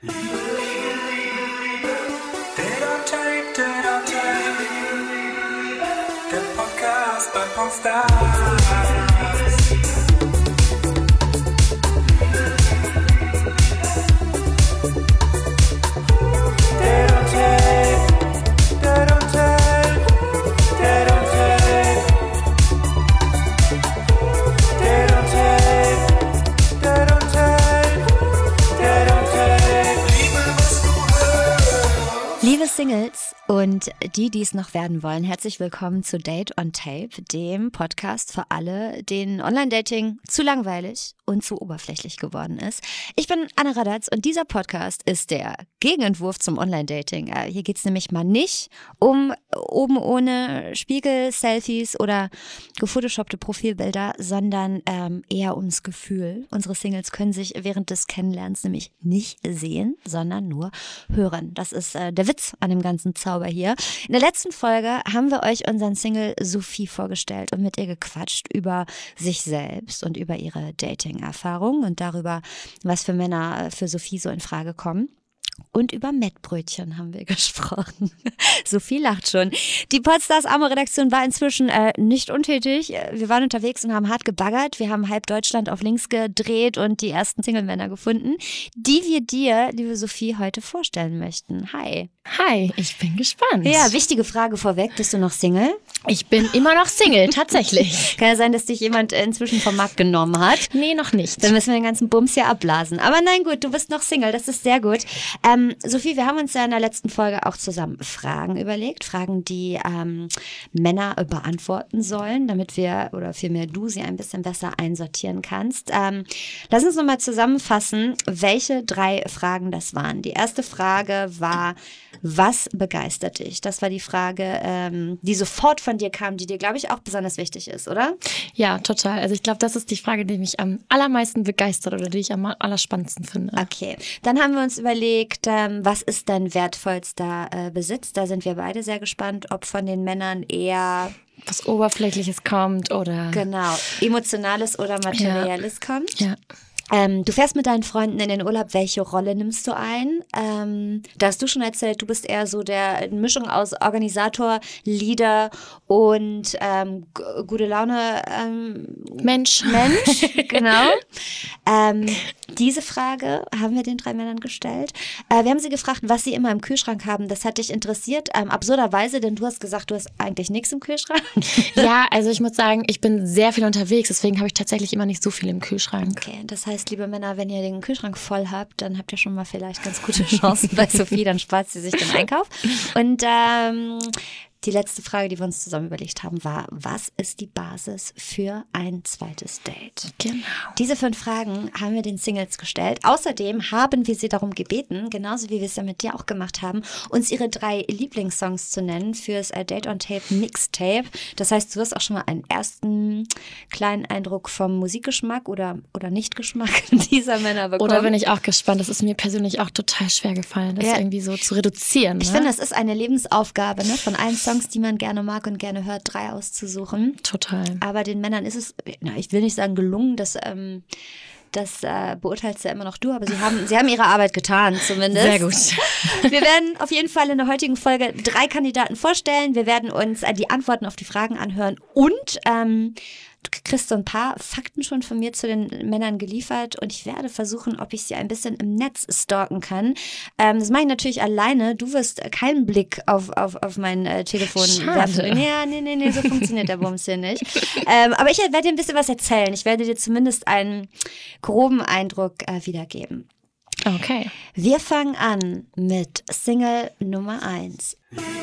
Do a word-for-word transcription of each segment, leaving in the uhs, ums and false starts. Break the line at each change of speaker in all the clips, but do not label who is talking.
Liebe, Liebe, Liebe, Date on Tape, Date on Tape, der Podcast bei Popstars. Date on Tape, Date on Tape, Date on Tape, Date on Tape, Date on Tape, Date on Tape. Liebe, was du hörst.
Liebe Singles und die, die es noch werden wollen, herzlich willkommen zu Date on Tape, dem Podcast für alle, denen Online-Dating zu langweilig und zu oberflächlich geworden ist. Ich bin Anna Radatz und dieser Podcast ist der Gegenentwurf zum Online-Dating. Äh, Hier geht es nämlich mal nicht um oben ohne Spiegel, Selfies oder gefotoshoppte Profilbilder, sondern ähm, eher ums Gefühl. Unsere Singles können sich während des Kennenlernens nämlich nicht sehen, sondern nur hören. Das ist äh, der Witz an dem ganzen Zauber hier. In der letzten Folge haben wir euch unseren Single Sophie vorgestellt und mit ihr gequatscht über sich selbst und über ihre Dating-Erfahrung und darüber, was für Männer für Sophie so in Frage kommen. Und über Mettbrötchen haben wir gesprochen. Sophie lacht schon. Die Podstars Amo-Redaktion war inzwischen äh, nicht untätig. Wir waren unterwegs und haben hart gebaggert. Wir haben halb Deutschland auf links gedreht und die ersten Single-Männer gefunden, die wir dir, liebe Sophie, heute vorstellen möchten. Hi.
Hi, ich bin gespannt.
Ja, wichtige Frage vorweg. Bist du noch Single?
Ich bin immer noch Single, tatsächlich.
Kann ja sein, dass dich jemand inzwischen vom Markt genommen hat.
Nee, noch nicht.
Dann müssen wir den ganzen Bums hier abblasen. Aber nein, gut, du bist noch Single, das ist sehr gut. Ähm, Sophie, wir haben uns ja in der letzten Folge auch zusammen Fragen überlegt. Fragen, die ähm, Männer äh, beantworten sollen, damit wir, oder vielmehr du, sie ein bisschen besser einsortieren kannst. Ähm, lass uns nochmal zusammenfassen, welche drei Fragen das waren. Die erste Frage war, was begeistert dich? Das war die Frage, ähm, die sofort von dir kam, die dir, glaube ich, auch besonders wichtig ist, oder?
Ja, total. Also ich glaube, das ist die Frage, die mich am allermeisten begeistert oder die ich am allerspannendsten finde.
Okay, dann haben wir uns überlegt, ähm, was ist dein wertvollster äh, Besitz? Da sind wir beide sehr gespannt, ob von den Männern eher
Was Oberflächliches kommt oder...
genau Emotionales oder Materielles
ja.
kommt.
Ja.
Ähm, du fährst mit deinen Freunden in den Urlaub. Welche Rolle nimmst du ein? Ähm, da hast du schon erzählt, du bist eher so der Mischung aus Organisator, Leader und ähm, g- gute Laune ähm,
Mensch.
Mensch, genau. ähm, diese Frage haben wir den drei Männern gestellt. Äh, wir haben sie gefragt, was sie immer im Kühlschrank haben. Das hat dich interessiert, ähm, absurderweise, denn du hast gesagt, du hast eigentlich nichts im Kühlschrank.
Ja, also ich muss sagen, ich bin sehr viel unterwegs, deswegen habe ich tatsächlich immer nicht so viel im Kühlschrank.
Okay, das heißt, liebe Männer, wenn ihr den Kühlschrank voll habt, dann habt ihr schon mal vielleicht ganz gute Chancen bei Sophie, dann spart sie sich den Einkauf. Und ähm, die letzte Frage, die wir uns zusammen überlegt haben, war, was ist die Basis für ein zweites Date?
Genau.
Diese fünf Fragen haben wir den Singles gestellt. Außerdem haben wir sie darum gebeten, genauso wie wir es ja mit dir auch gemacht haben, uns ihre drei Lieblingssongs zu nennen fürs äh, Date on Tape Mixtape. Das heißt, du wirst auch schon mal einen ersten kleinen Eindruck vom Musikgeschmack oder, oder Nichtgeschmack dieser Männer bekommen.
Oder bin ich auch gespannt. Das ist mir persönlich auch total schwer gefallen, das
Ja.
irgendwie so zu reduzieren.
Ich
ne?
finde, das ist eine Lebensaufgabe, ne? Von allen Songs, die man gerne mag und gerne hört, drei auszusuchen.
Total.
Aber den Männern ist es, na, ich will nicht sagen gelungen, das, ähm, das äh, beurteilst ja immer noch du, aber sie haben, sie haben ihre Arbeit getan zumindest.
Sehr gut.
Wir werden auf jeden Fall in der heutigen Folge drei Kandidaten vorstellen. Wir werden uns äh, die Antworten auf die Fragen anhören und ähm, du kriegst so ein paar Fakten schon von mir zu den Männern geliefert und ich werde versuchen, ob ich sie ein bisschen im Netz stalken kann. Ähm, das mache ich natürlich alleine. Du wirst keinen Blick auf, auf, auf mein äh, Telefon
Schade.
werfen. Ja, nee, nee, nee, so funktioniert der Bums hier nicht. Ähm, aber ich werde dir ein bisschen was erzählen. Ich werde dir zumindest einen groben Eindruck äh, wiedergeben.
Okay.
Wir fangen an mit Single Nummer eins.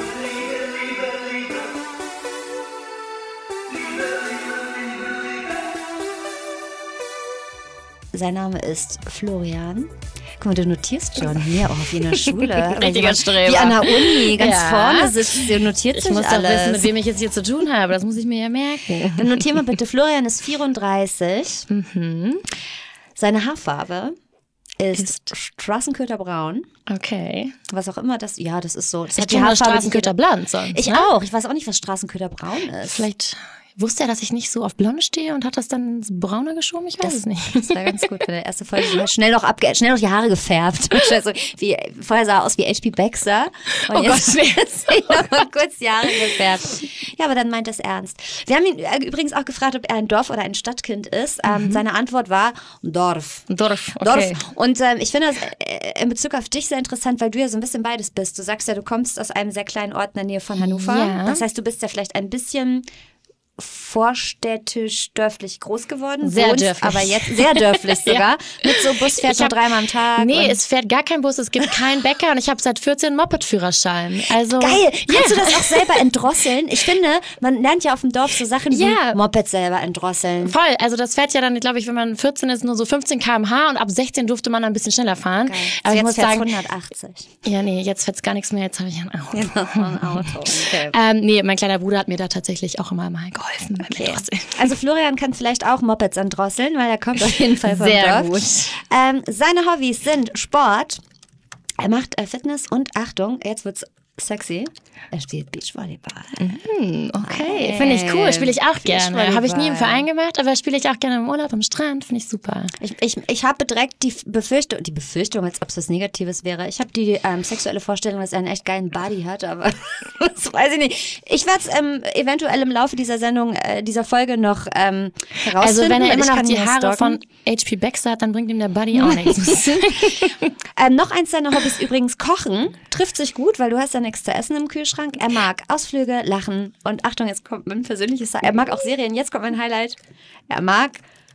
Sein Name ist Florian. Guck mal, du notierst schon hier auch wie in der Schule.
Richtiger Streber.
Wie an der Uni, ganz
Ja.
vorne sitzt sie und notiert
Ich
sich
muss doch
alles.
wissen, mit wem ich jetzt hier zu tun habe. Das muss ich mir ja merken.
Dann notier mal bitte, Florian ist vierunddreißig.
Mhm.
Seine Haarfarbe ist,
Ist-
Straßenköterbraun.
Okay.
Was auch immer das, ja, das ist so. Das
Ich
hat die
kenne nur
Haarfarbe, die
Straßenköter
jeder-
Bland sonst.
Ich
ne?
auch. Ich weiß auch nicht, was Straßenköterbraun ist.
Vielleicht wusste er, dass ich nicht so auf Blonde stehe und hat das dann ins Braune geschoben? Ich weiß
Das,
es nicht.
das war ganz gut für die erste Folge. Du hast schnell noch, abge schnell noch die Haare gefärbt. Also, wie, vorher sah er aus wie H P Baxter. Und
Oh
jetzt
Gott,
hat er noch mal kurz die Haare gefärbt. Ja, aber dann meint er es ernst. Wir haben ihn äh, übrigens auch gefragt, ob er ein Dorf- oder ein Stadtkind ist. Ähm,
Mhm.
Seine Antwort war Dorf.
Dorf, okay.
Dorf. Und ähm, ich finde das äh, in Bezug auf dich sehr interessant, weil du ja so ein bisschen beides bist. Du sagst ja, du kommst aus einem sehr kleinen Ort in der Nähe von Hannover.
Ja.
Das heißt, du bist ja vielleicht ein bisschen vorstädtisch dörflich groß geworden.
Sehr
wohnst,
dörflich.
Aber jetzt sehr dörflich sogar. Mit so Bus fährt
Ich
nur
hab-
dreimal am Tag.
Nee,
und
es fährt gar kein Bus, es gibt keinen Bäcker und ich habe seit vierzehn Moped-Führerschein. Also,
Geil! Kannst
Ja.
du das auch selber entdrosseln? Ich finde, man lernt ja auf dem Dorf so Sachen wie
Ja.
Moped selber entdrosseln.
Voll, also das fährt ja dann, glaube ich, wenn man vierzehn ist, nur so fünfzehn Kilometer pro Stunde und ab sechzehn durfte man dann ein bisschen schneller fahren.
Geil.
Aber ich
jetzt
muss
fährt's
sagen,
hundertachtzig.
ja nee, jetzt fährt's gar nichts mehr, jetzt habe ich ein Auto.
Ein Auto. Okay.
Ähm, nee, mein kleiner Bruder hat mir da tatsächlich auch immer mal geholfen. beim
Okay.
Entdrosseln.
Also Florian kann vielleicht auch Mopeds entdrosseln, weil er kommt auf jeden Fall vom
Sehr
Dorf.
gut.
Ähm, seine Hobbys sind Sport. Er macht äh, Fitness und Achtung, jetzt wird's sexy. Er spielt Beachvolleyball.
Okay, finde ich cool, spiele ich auch gerne.
Beachvolleyball.
Habe ich nie im Verein gemacht, aber spiele ich auch gerne im Urlaub, am Strand, finde ich super.
Ich, ich, ich habe direkt die Befürchtung, die Befürchtung, als ob es was Negatives wäre. Ich habe die ähm, sexuelle Vorstellung, dass er einen echt geilen Body hat, aber das weiß ich nicht. Ich werde es ähm, eventuell im Laufe dieser Sendung, äh, dieser Folge noch ähm, herausfinden.
Also wenn er
weil
immer
ich
noch
kann
die
ihn ja
Haare
stalken.
von H P Baxter hat, dann bringt ihm der Buddy auch nichts.
Ähm, noch eins seiner Hobbys übrigens Kochen. Trifft sich gut, weil du hast ja nichts zu essen im Kühlschrank. Er mag Ausflüge, Lachen und Achtung, jetzt kommt mein persönliches... Er mag auch Serien. Jetzt kommt mein Highlight. Er mag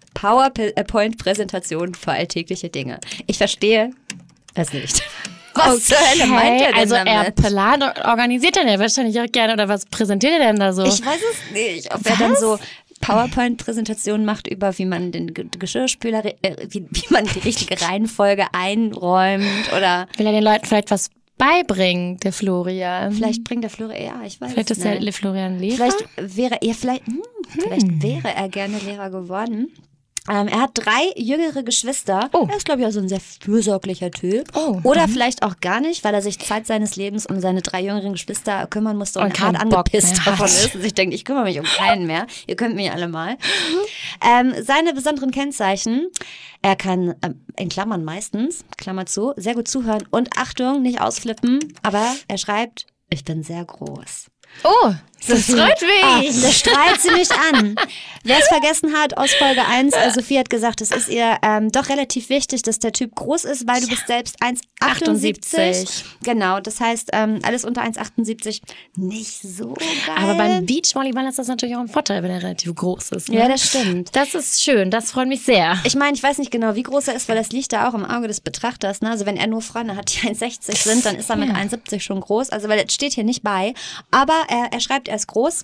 PowerPoint-Präsentationen für alltägliche Dinge. Ich verstehe es nicht. Was zur Hölle meint er denn
also er
damit?
plant, organisiert dann ja wahrscheinlich auch gerne, oder was präsentiert er denn da so?
Ich weiß es nicht. Ob er dann so PowerPoint-Präsentationen macht über, wie man den Ge- Geschirrspüler, äh, wie, wie man die richtige Reihenfolge einräumt oder...
Will er den Leuten vielleicht was beibringen, der Florian?
Vielleicht bringt der Florian, ja, ich weiß
Vielleicht
es
ist
nicht.
der Florian Lehrer?
Vielleicht wäre er, vielleicht, hm, vielleicht wäre er gerne Lehrer geworden. Ähm, er hat drei jüngere Geschwister.
Oh.
Er ist, glaube ich, auch so ein sehr fürsorglicher Typ.
Oh,
Oder vielleicht auch gar nicht, weil er sich Zeit seines Lebens um seine drei jüngeren Geschwister kümmern musste und,
Und
hart
keinen Bock
angepisst
mehr
davon
hat.
ist. Und sich denkt, ich kümmere mich um keinen mehr. Ihr könnt mich alle mal. Ähm, seine besonderen Kennzeichen. Er kann, ähm, in Klammern meistens, Klammer zu, sehr gut zuhören. Und Achtung, nicht ausflippen, aber er schreibt, ich bin sehr groß.
Oh, das freut
Ah,
mich.
das strahlt sie mich an. Wer es vergessen hat, aus Folge eins, äh, Sophie hat gesagt, es ist ihr ähm, doch relativ wichtig, dass der Typ groß ist, weil du bist selbst eins Komma achtundsiebzig.
achtundsiebzig.
Genau, das heißt, ähm, alles unter eins Komma achtundsiebzig nicht so geil.
Aber beim Beachvolleyball ist das natürlich auch ein Vorteil, wenn er relativ groß ist. Ne?
Ja, das stimmt.
Das ist schön, das freut mich sehr.
Ich meine, ich weiß nicht genau, wie groß er ist, weil das liegt da auch im Auge des Betrachters. Ne? Also wenn er nur Freunde hat, die eins Komma sechzig sind, dann ist er mit
Ja.
eins Komma siebzig schon groß. Also weil das steht hier nicht bei. Aber er, er schreibt, er ist groß.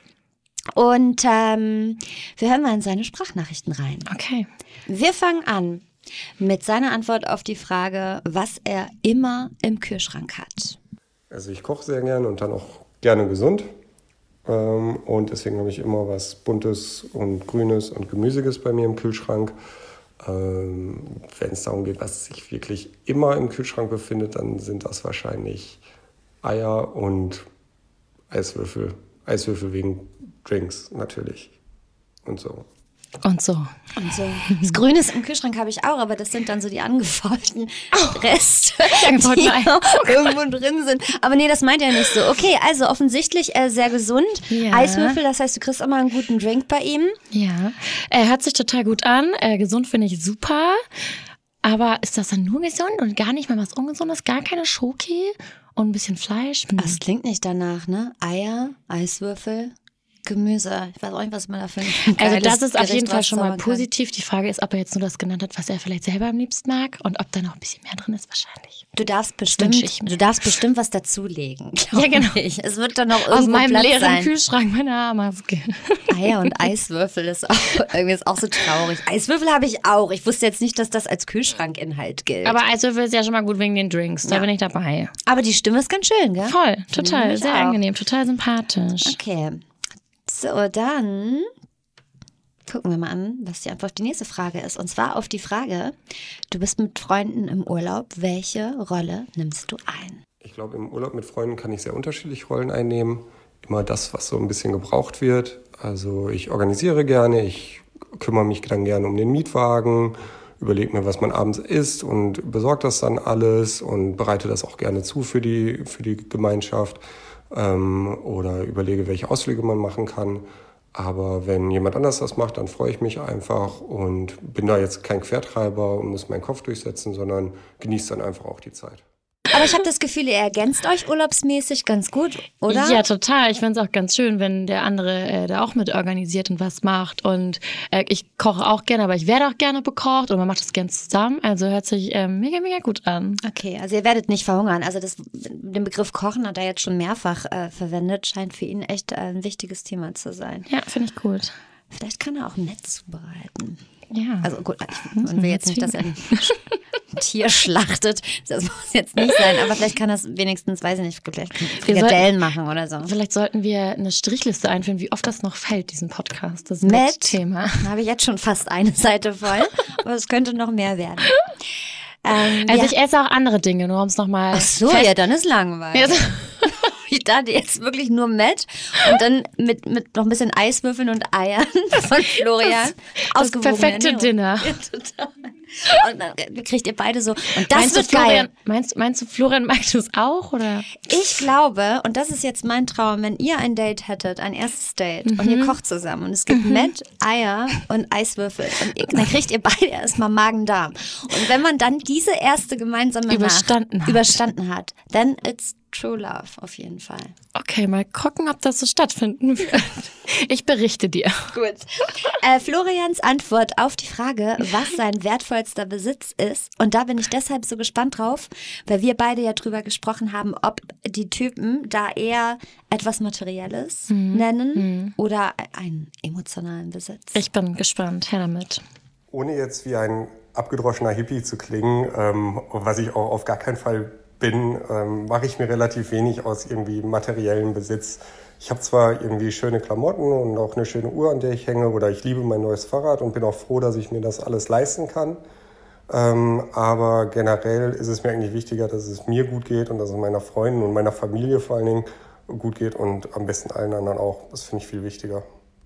Und ähm, wir hören mal in seine Sprachnachrichten rein.
Okay.
Wir fangen an mit seiner Antwort auf die Frage, was er immer im Kühlschrank hat.
Also ich koche sehr gerne und dann auch gerne gesund. Ähm, und deswegen habe ich immer was Buntes und Grünes und Gemüsiges bei mir im Kühlschrank. Ähm, wenn es darum geht, was sich wirklich immer im Kühlschrank befindet, dann sind das wahrscheinlich Eier und Eiswürfel. Eiswürfel wegen Drinks natürlich und so.
Und so.
Und so. Das Grünes im Kühlschrank habe ich auch, aber das sind dann so die angefaulten Reste,
Angefaulten
die
Eier.
noch irgendwo drin sind. Aber nee, das meint er nicht so. Okay, also offensichtlich äh, sehr gesund.
Ja.
Eiswürfel, das heißt, du kriegst immer einen guten Drink bei ihm.
Ja, er hört sich total gut an. Äh, gesund finde ich super. Aber ist das dann nur gesund und gar nicht mal was Ungesundes? Gar keine Schoki und ein bisschen Fleisch? Hm.
Das klingt nicht danach, ne? Eier, Eiswürfel, Gemüse. Ich weiß auch nicht, was man da für ein
Also
geiles
das ist auf
Gericht
jeden Fall schon mal
rauszaubern kann.
positiv. Die Frage ist, ob er jetzt nur das genannt hat, was er vielleicht selber am liebsten mag und ob da noch ein bisschen mehr drin ist wahrscheinlich.
Du darfst bestimmt,
wünsch ich mir.
du darfst bestimmt was dazulegen.
Ja, genau.
Ich. Es wird dann noch
Aus
irgendwo
meinem
Platz
leeren
sein.
Kühlschrank meine Haarmaske.
Eier und Eiswürfel ist auch irgendwie ist auch so traurig. Eiswürfel habe ich auch. Ich wusste jetzt nicht, dass das als Kühlschrankinhalt gilt.
Aber Eiswürfel ist ja schon mal gut wegen den Drinks. Da
Ja.
bin ich dabei.
Aber die Stimme ist ganz schön, gell?
Voll, total.
Ich
Sehr
auch.
angenehm, total sympathisch.
Okay. So, dann gucken wir mal an, was die Antwort auf die nächste Frage ist. Und zwar auf die Frage, du bist mit Freunden im Urlaub. Welche Rolle nimmst du ein?
Ich glaube, im Urlaub mit Freunden kann ich sehr unterschiedliche Rollen einnehmen. immer das, was so ein bisschen gebraucht wird. Also ich organisiere gerne, ich kümmere mich dann gerne um den Mietwagen, überlege mir, was man abends isst und besorge das dann alles und bereite das auch gerne zu für die, für die Gemeinschaft ähm, oder überlege, welche Ausflüge man machen kann. Aber wenn jemand anders das macht, dann freue ich mich einfach und bin da jetzt kein Quertreiber und muss meinen Kopf durchsetzen, sondern genieße dann einfach auch die Zeit.
Aber ich habe das Gefühl, ihr ergänzt euch urlaubsmäßig ganz gut, oder?
Ja, total. Ich finde es auch ganz schön, wenn der andere äh, da auch mit organisiert und was macht. Und äh, ich koche auch gerne, aber ich werde auch gerne bekocht und man macht das gerne zusammen. Also hört sich äh, mega, mega gut an.
Okay, also ihr werdet nicht verhungern. Also das, den Begriff Kochen hat er jetzt schon mehrfach äh, verwendet. Scheint für ihn echt äh, ein wichtiges Thema zu sein.
Ja, finde ich gut.
Vielleicht kann er auch nett zubereiten.
Ja.
Also gut, ich man will jetzt nicht, dass er ein Tier schlachtet. Das muss jetzt nicht sein, aber vielleicht kann das wenigstens, weiß ich nicht, vielleicht Frikadellen machen oder so.
Vielleicht sollten wir eine Strichliste einführen, wie oft das noch fällt, diesen Podcast. Das
Met
Thema.
Da habe ich jetzt schon fast eine Seite voll, aber es könnte noch mehr werden. Ähm,
Also
ja.
ich esse auch andere Dinge, nur um es nochmal...
Ach so, ja, dann ist langweilig.
Ja.
Ich dachte jetzt wirklich nur Met und dann mit, mit noch ein bisschen Eiswürfeln und Eiern von Florian.
Das perfekte
Ernährung.
Dinner.
Ja, total. Und dann kriegt ihr beide so. Und das
meinst
wird
du, Florian,
geil.
Meinst, meinst du, Florian magst du es auch? Oder?
Ich glaube, und das ist jetzt mein Traum, wenn ihr ein Date hättet, ein erstes Date,
Mhm.
und ihr kocht zusammen und es gibt mhm. Met, Eier und Eiswürfel. Und ihr, dann kriegt ihr beide erstmal Magen-Darm. Und wenn man dann diese erste gemeinsame
Überstanden
Nacht
hat.
überstanden hat, then it's true love auf jeden Fall.
Okay, mal gucken, ob das so stattfinden wird. Ich berichte dir.
Gut. Äh, Florians Antwort auf die Frage, was sein wertvollster Besitz ist. Und da bin ich deshalb so gespannt drauf, weil wir beide ja drüber gesprochen haben, ob die Typen da eher etwas Materielles mhm. nennen mhm. oder einen emotionalen Besitz.
Ich bin gespannt. Her damit.
Ohne jetzt wie ein abgedroschener Hippie zu klingen, ähm, was ich auch auf gar keinen Fall bin, ähm, mache ich mir relativ wenig aus irgendwie materiellen Besitz. Ich habe zwar irgendwie schöne Klamotten und auch eine schöne Uhr, an der ich hänge, oder ich liebe mein neues Fahrrad und bin auch froh, dass ich mir das alles leisten kann. Ähm, aber generell ist es mir eigentlich wichtiger, dass es mir gut geht und dass es meiner Freundin und meiner Familie vor allen Dingen gut geht und am besten allen anderen auch. Das finde ich viel wichtiger.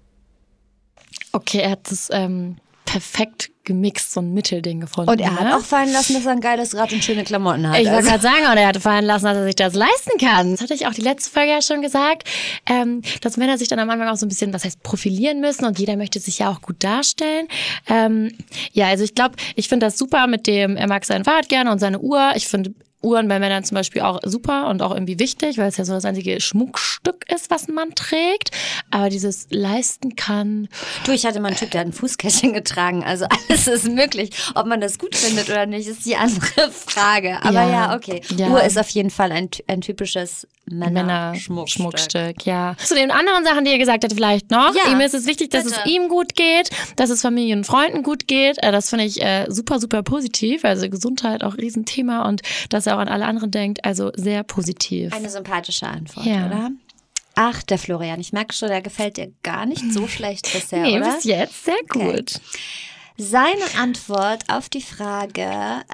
Okay, er hat das ähm, perfekt gemixt, so ein Mittelding gefunden.
Und er hat
ne?
auch fallen lassen, dass er ein geiles Rad und schöne Klamotten hat.
Ich wollte
also.
gerade sagen, und er hat fallen lassen, dass er sich das leisten kann. Das hatte ich auch die letzte Folge ja schon gesagt, ähm, dass Männer sich dann am Anfang auch so ein bisschen, was heißt, profilieren müssen und jeder möchte sich ja auch gut darstellen. Ähm, ja, also ich glaube, ich finde das super mit dem, er mag sein Fahrrad gerne und seine Uhr. Ich finde Uhren bei Männern zum Beispiel auch super und auch irgendwie wichtig, weil es ja so das einzige Schmuckstück ist, was ein Mann trägt. Aber dieses leisten kann...
Du, ich hatte mal einen Typ, der hat ein Fußkettchen getragen. Also alles ist möglich. Ob man das gut findet oder nicht, ist die andere Frage. Aber ja, ja okay. Ja. Uhr ist auf jeden Fall ein, ein typisches Männer-Schmuckstück.
Männer-Schmuckstück, ja. Zu den anderen Sachen, die er gesagt hat, vielleicht noch.
Ja,
ihm ist es wichtig, dass
bitte.
es ihm gut geht, dass es Familien und Freunden gut geht. Das finde ich äh, super, super positiv. Also Gesundheit auch ein Riesenthema und dass er auch an alle anderen denkt. Also sehr positiv.
Eine sympathische Antwort,
ja.
oder? Ach, der Florian. Ich merke schon, der gefällt dir gar nicht so schlecht bisher,
nee,
oder?
bis jetzt sehr gut.
Okay. Seine Antwort auf die Frage,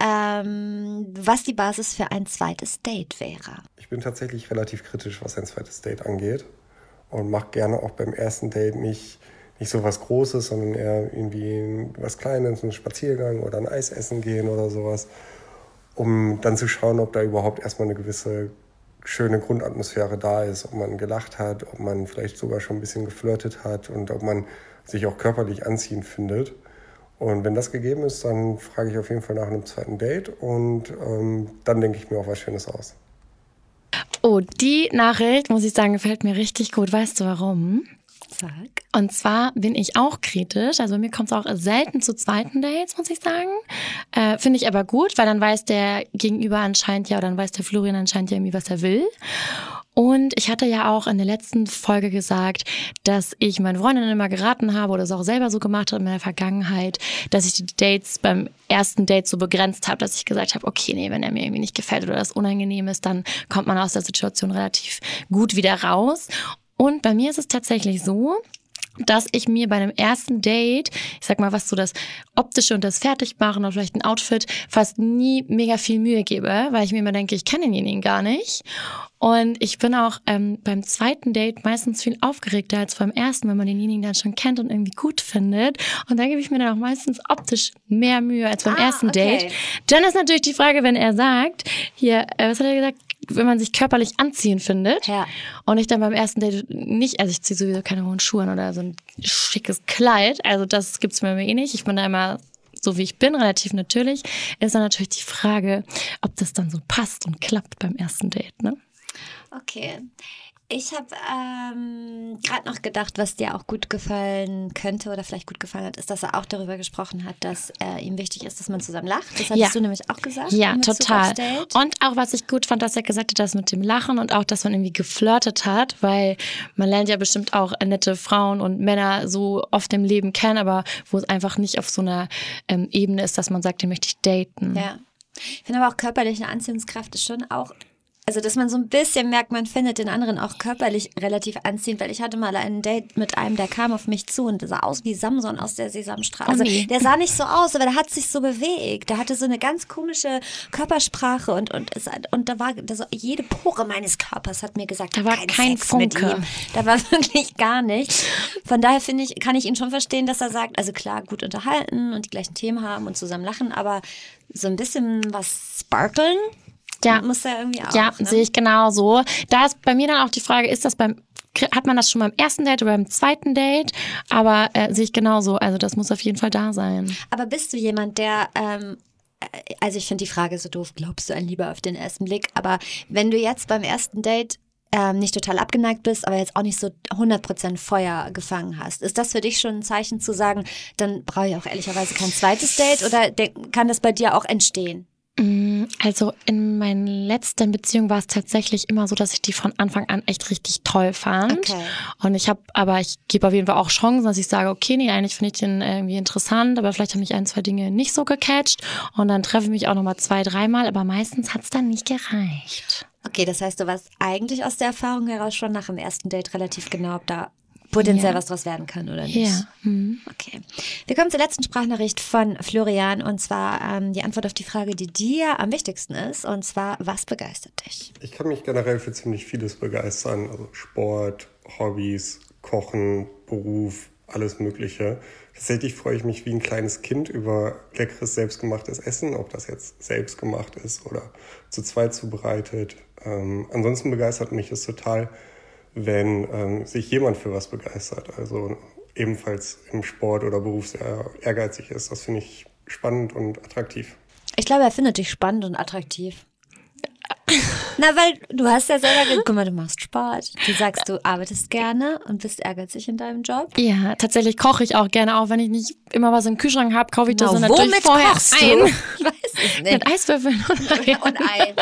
ähm, was die Basis für ein zweites Date wäre.
Ich bin tatsächlich relativ kritisch, was ein zweites Date angeht und mache gerne auch beim ersten Date nicht, nicht so was Großes, sondern eher irgendwie was Kleines, einen Spaziergang oder ein Eis essen gehen oder sowas, um dann zu schauen, ob da überhaupt erstmal eine gewisse schöne Grundatmosphäre da ist, ob man gelacht hat, ob man vielleicht sogar schon ein bisschen geflirtet hat und ob man sich auch körperlich anziehend findet. Und wenn das gegeben ist, dann frage ich auf jeden Fall nach einem zweiten Date und ähm, dann denke ich mir auch was Schönes aus.
Oh, die Nachricht, muss ich sagen, gefällt mir richtig gut. Weißt du warum?
Sag.
Und zwar bin ich auch kritisch. Also bei mir kommt es auch selten zu zweiten Dates, muss ich sagen. Äh, Finde ich aber gut, weil dann weiß der Gegenüber anscheinend ja, oder dann weiß der Florian anscheinend ja irgendwie, was er will. Und ich hatte ja auch in der letzten Folge gesagt, dass ich meinen Freundinnen immer geraten habe oder es auch selber so gemacht habe in meiner Vergangenheit, dass ich die Dates beim ersten Date so begrenzt habe, dass ich gesagt habe, okay, nee, wenn er mir irgendwie nicht gefällt oder das unangenehm ist, dann kommt man aus der Situation relativ gut wieder raus. Und bei mir ist es tatsächlich so, dass ich mir bei einem ersten Date, ich sag mal, was so das Optische und das Fertigmachen oder vielleicht ein Outfit, fast nie mega viel Mühe gebe, weil ich mir immer denke, ich kenne denjenigen gar nicht. Und ich bin auch ähm, beim zweiten Date meistens viel aufgeregter als beim ersten, wenn man denjenigen dann schon kennt und irgendwie gut findet. Und da gebe ich mir dann auch meistens optisch mehr Mühe als beim
Ah,
ersten
okay.
Date. Dann ist natürlich die Frage, wenn er sagt, hier, äh, was hat er gesagt? Wenn man sich körperlich anziehend findet
Ja.
und ich dann beim ersten Date nicht, also ich ziehe sowieso keine hohen Schuhe an oder so ein schickes Kleid, also das gibt's mir eh nicht. Ich bin da immer so, wie ich bin, relativ natürlich. Ist dann natürlich die Frage, ob das dann so passt und klappt beim ersten Date, ne?
Okay. Ich habe ähm, gerade noch gedacht, was dir auch gut gefallen könnte oder vielleicht gut gefallen hat, ist, dass er auch darüber gesprochen hat, dass äh, ihm wichtig ist, dass man zusammen lacht. Das hattest
Ja.
du nämlich auch gesagt.
Ja,
in Bezug
total.
aufs Date.
Und auch, was ich gut fand, dass er gesagt hat, das mit dem Lachen und auch, dass man irgendwie geflirtet hat, weil man lernt ja bestimmt auch nette Frauen und Männer so oft im Leben kennen, aber wo es einfach nicht auf so einer ähm, Ebene ist, dass man sagt, den möchte ich daten.
Ja. Ich finde aber auch körperliche Anziehungskraft ist schon auch, also dass man so ein bisschen merkt, man findet den anderen auch körperlich relativ anziehend, weil ich hatte mal ein Date mit einem, der kam auf mich zu und der sah aus wie Samson aus der Sesamstraße.
Oh
Also
nee.
der sah nicht so aus, aber der hat sich so bewegt. Der hatte so eine ganz komische Körpersprache und und es, und da war da so, jede Pore meines Körpers hat mir gesagt,
Da war kein
Sex mit
Funke.
ihm. Da war wirklich gar nichts. Von daher finde ich, kann ich ihn schon verstehen, dass er sagt, also klar, gut unterhalten und die gleichen Themen haben und zusammen lachen, aber so ein bisschen was sparkeln.
Ja.
Muss ja irgendwie auch.
Ja,
ne?
sehe ich genauso. Da ist bei mir dann auch die Frage, ist das beim, hat man das schon beim ersten Date oder beim zweiten Date? Aber äh, sehe ich genauso. Also das muss auf jeden Fall da sein.
Aber bist du jemand, der, ähm, äh, also ich finde die Frage so doof, glaubst du an Liebe auf den ersten Blick? Aber wenn du jetzt beim ersten Date ähm, nicht total abgeneigt bist, aber jetzt auch nicht so hundert Prozent Feuer gefangen hast, ist das für dich schon ein Zeichen zu sagen, dann brauche ich auch ehrlicherweise kein zweites Date oder de- kann das bei dir auch entstehen?
Also in meinen letzten Beziehungen war es tatsächlich immer so, dass ich die von Anfang an echt richtig toll fand.
Okay.
Und ich habe, aber ich gebe auf jeden Fall auch Chancen, dass ich sage, okay, nee, eigentlich finde ich den irgendwie interessant, aber vielleicht haben mich ein, zwei Dinge nicht so gecatcht und dann treffe ich mich auch nochmal zwei, dreimal, aber meistens hat es dann nicht gereicht.
Okay, das heißt, du weißt eigentlich aus der Erfahrung heraus schon nach dem ersten Date relativ genau, ob da potenziell
Ja.
was draus werden kann oder nicht.
Ja. Mhm.
Okay. Wir kommen zur letzten Sprachnachricht von Florian und zwar ähm, die Antwort auf die Frage, die dir am wichtigsten ist und zwar, was begeistert dich?
Ich kann mich generell für ziemlich vieles begeistern. Also Sport, Hobbys, Kochen, Beruf, alles Mögliche. Tatsächlich freue ich mich wie ein kleines Kind über leckeres, selbstgemachtes Essen, ob das jetzt selbst gemacht ist oder zu zweit zubereitet. Ähm, ansonsten begeistert mich es total, wenn ähm, sich jemand für was begeistert. Also ebenfalls im Sport oder Beruf sehr ehrgeizig ist. Das finde ich spannend und attraktiv.
Ich glaube, er findet dich spannend und attraktiv. Na, weil du hast ja selber gesagt, guck mal, du machst Sport. Du sagst, du arbeitest gerne und bist ehrgeizig in deinem Job.
Ja, tatsächlich koche ich auch gerne, auch wenn ich nicht immer was im Kühlschrank habe, kaufe ich das
Na,
dann natürlich
womit
vorher
kochst du?
ein.
Ich weiß es nicht.
Mit Eiswürfeln und Ei.
Und Ei.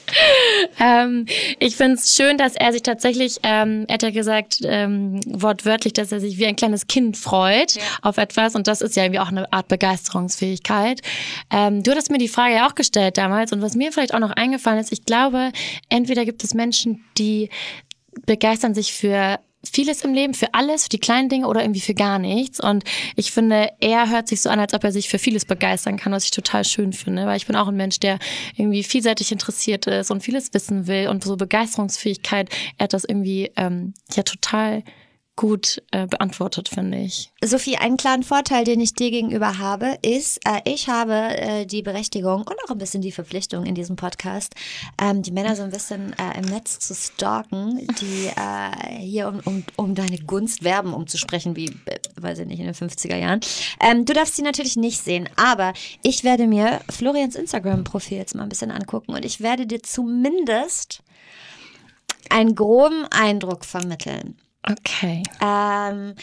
ähm, ich finde es schön, dass er sich tatsächlich, ähm, er hat ja gesagt, ähm, wortwörtlich, dass er sich wie ein kleines Kind freut
Ja.
auf etwas und das ist ja irgendwie auch eine Art Begeisterungsfähigkeit. Ähm, du hattest mir die Frage ja auch gestellt damals und was mir vielleicht auch noch eingefallen ist, ich glaube, entweder gibt es Menschen, die begeistern sich für vieles im Leben, für alles, für die kleinen Dinge oder irgendwie für gar nichts. Und ich finde, er hört sich so an, als ob er sich für vieles begeistern kann, was ich total schön finde, weil ich bin auch ein Mensch, der irgendwie vielseitig interessiert ist und vieles wissen will und so Begeisterungsfähigkeit, er hat das irgendwie ähm, ja total gut äh, beantwortet, finde ich.
Sophie, einen klaren Vorteil, den ich dir gegenüber habe, ist, äh, ich habe äh, die Berechtigung und auch ein bisschen die Verpflichtung in diesem Podcast, ähm, die Männer so ein bisschen äh, im Netz zu stalken, die äh, hier um, um, um deine Gunst werben, um zu sprechen, wie, äh, weiß ich nicht, in den fünfziger Jahren. Ähm, du darfst sie natürlich nicht sehen, aber ich werde mir Florians Instagram-Profil jetzt mal ein bisschen angucken und ich werde dir zumindest einen groben Eindruck vermitteln.
Okay.
Ähm,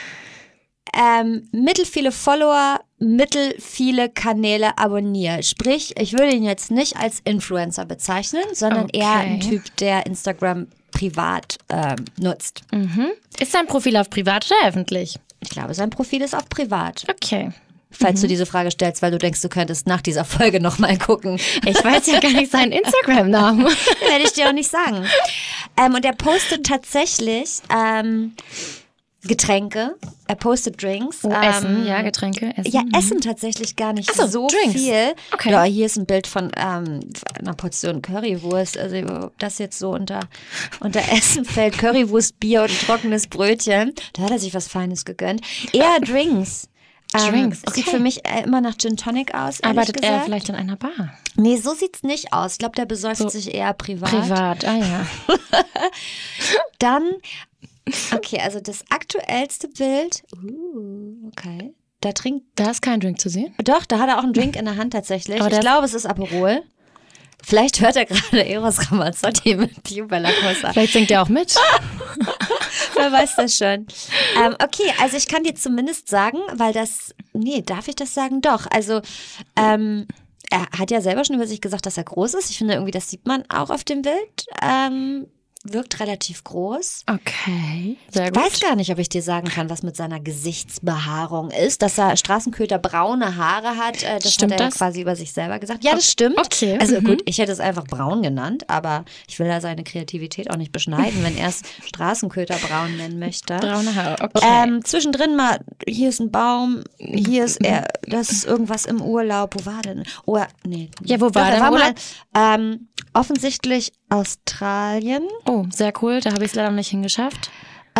ähm, mittel viele Follower, mittel viele Kanäle abonniert. Sprich, ich würde ihn jetzt nicht als Influencer bezeichnen, sondern
Okay.
eher ein Typ, der Instagram privat ähm, nutzt.
Mhm. Ist dein Profil auf privat oder öffentlich?
Ich glaube, sein Profil ist auch privat.
Okay.
Falls du diese Frage stellst, weil du denkst, du könntest nach dieser Folge nochmal gucken.
Ich weiß ja gar nicht seinen Instagram-Namen.
Werde ich dir auch nicht sagen. Ähm, und er postet tatsächlich ähm, Getränke. Er postet Drinks.
Oh,
ähm,
Essen, ja, Getränke, Essen.
Ja,
mhm.
Essen tatsächlich gar nicht
Ach so,
so
Drinks.
viel.
Okay.
Ja, hier ist ein Bild von ähm, einer Portion Currywurst. Also ob das jetzt so unter, unter Essen fällt. Currywurst, Bier und ein trockenes Brötchen. Da hat er sich was Feines gegönnt. Eher Drinks.
Drinks,
Ähm, Sieht
okay.
für mich äh, immer nach Gin Tonic aus, ehrlich
Arbeitet er
gesagt.
vielleicht in einer Bar?
Nee, so sieht's nicht aus. Ich glaube, der besäuft
So
sich eher privat.
Privat, ah ja.
Dann, okay, also das aktuellste Bild. Uh, okay. Da trinkt,
Da ist kein Drink zu sehen.
doch, da hat er auch einen Drink in der Hand tatsächlich.
Aber
Ich
der-
glaube, es ist Aperol. Vielleicht hört er gerade Eros Ramazzotti mit Piu Bella Cosa.
Vielleicht singt er auch mit.
Wer weiß das schon. Ähm, okay, also ich kann dir zumindest sagen, weil das, nee, darf ich das sagen? Doch, also ähm, er hat ja selber schon über sich gesagt, dass er groß ist. Ich finde irgendwie, das sieht man auch auf dem Bild. Ähm, wirkt relativ groß.
Okay, sehr
Ich
gut.
weiß gar nicht, ob ich dir sagen kann, was mit seiner Gesichtsbehaarung ist. Dass er Straßenköter braune Haare hat, äh, das
Stimmt
hat er
das?
quasi über sich selber gesagt. Ja, das stimmt.
Okay,
Also
mhm.
gut, ich hätte es einfach braun genannt, aber ich will da seine Kreativität auch nicht beschneiden, wenn er es Straßenköter braun nennen möchte.
Braune Haare, okay.
Ähm, zwischendrin mal, hier ist ein Baum, hier ist er, das ist irgendwas im Urlaub. Wo war denn? Oh, er- nee.
Ja, wo war
Doch, er
der
war
im
mal,
Urlaub?
ähm, offensichtlich Australien.
Oh, sehr cool. Da habe ich es leider noch nicht hingeschafft.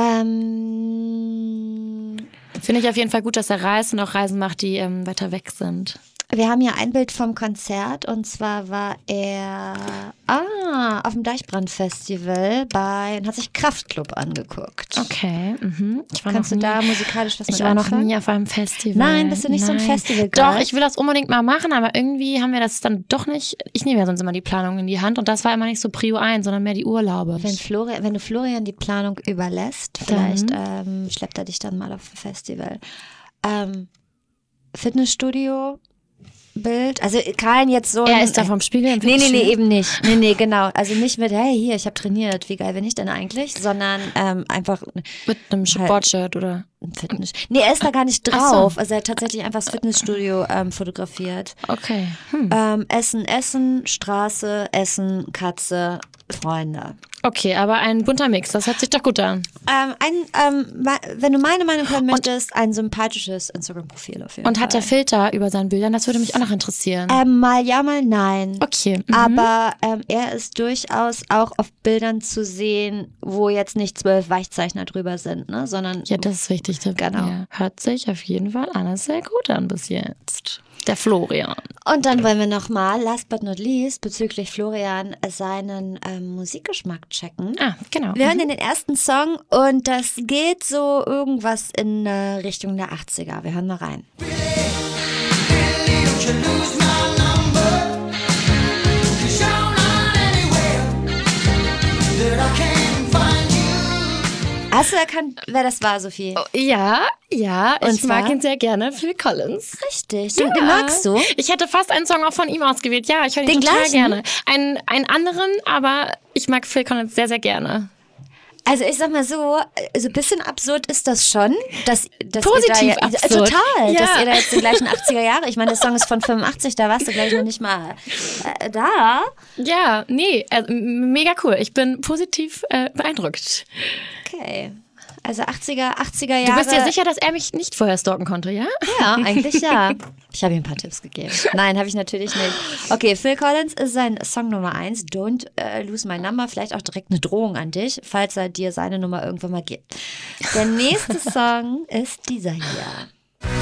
Ähm,
Finde ich auf jeden Fall gut, dass er reist und auch Reisen macht, die ähm, weiter weg sind.
wir haben hier ein Bild vom Konzert und zwar war er ah, auf dem Deichbrand-Festival bei und hat sich Kraftklub angeguckt.
Okay. Mhm. Ich war
Kannst du
noch nie,
da musikalisch was mit
Ich war noch
anfangen?
nie auf einem Festival.
Nein, bist du nicht so ein
Nein.
Festival-Girl?
Doch, ich will das unbedingt mal machen, aber irgendwie haben wir das dann doch nicht. Ich nehme ja sonst immer die Planung in die Hand und das war immer nicht so Prio eins, sondern mehr die Urlaube.
Wenn, Florian, wenn du Florian die Planung überlässt, vielleicht ähm, schleppt er dich dann mal auf ein Festival. Ähm, Fitnessstudio, Bild, also kein jetzt so.
Er
ein-
ist da vom Spiegel im
Nee, nee, nee,
Fitnessstudio?
eben nicht. Nee, nee, genau. Also nicht mit, hey, hier, ich habe trainiert, wie geil bin ich denn eigentlich? Sondern ähm, einfach
Mit einem Sportshirt oder.
ein Fitness. Nee, er ist da gar nicht
Ach so.
drauf. Also er hat tatsächlich einfach das Fitnessstudio ähm, fotografiert.
Okay. Hm.
Ähm, Essen, Essen, Straße, Essen, Katze, Freunde.
Okay, aber ein bunter Mix, das hört sich doch gut an.
Ähm, ein, ähm, ma- wenn du meine Meinung hören möchtest, ein sympathisches Instagram-Profil auf jeden
Und
Fall.
hat der Filter über seinen Bildern? Das würde mich auch noch interessieren.
Ähm, mal ja, mal nein.
Okay. Mhm.
Aber ähm, er ist durchaus auch auf Bildern zu sehen, wo jetzt nicht zwölf Weichzeichner drüber sind, ne? Sondern
Ja, das ist wichtig. Der-
Genau.
Ja, hört sich auf jeden Fall alles sehr gut an bis jetzt. Der Florian.
und dann wollen wir nochmal, last but not least, bezüglich Florian äh, seinen ähm, Musikgeschmack checken.
Ah, genau.
Wir hören in den ersten Song und das geht so irgendwas in äh, Richtung der achtziger. Wir hören mal rein. Hast du erkannt, wer das war, Sophie?
Ja, ja,
Und
ich mag
zwar?
ihn sehr gerne, Phil Collins.
Richtig. Den, den magst du?
Ich hätte fast einen Song auch von ihm ausgewählt. Ja, ich höre ihn
Den
total
gleichen?
gerne. Einen, einen anderen, aber ich mag Phil Collins sehr, sehr gerne.
Also ich sag mal so, so ein bisschen absurd ist das schon. Dass, dass
Positiv
ihr da, ja,
absurd.
Total,
Ja.
dass ihr da jetzt die gleichen achtziger Jahre, ich meine, der Song ist von fünfundachtzig, da warst du gleich noch nicht mal äh, da.
Ja, nee, äh, m- mega cool. Ich bin positiv äh, beeindruckt.
Okay. Also achtziger, achtziger
Du
Jahre.
bist dir sicher, dass er mich nicht vorher stalken konnte, ja?
Ja, eigentlich ja. Ich habe ihm ein paar Tipps gegeben. Nein, habe ich natürlich nicht. Okay, Phil Collins ist sein Song Nummer eins, Don't äh, Lose My Number. Vielleicht auch direkt eine Drohung an dich, falls er dir seine Nummer irgendwann mal gibt. Der nächste Song ist dieser hier.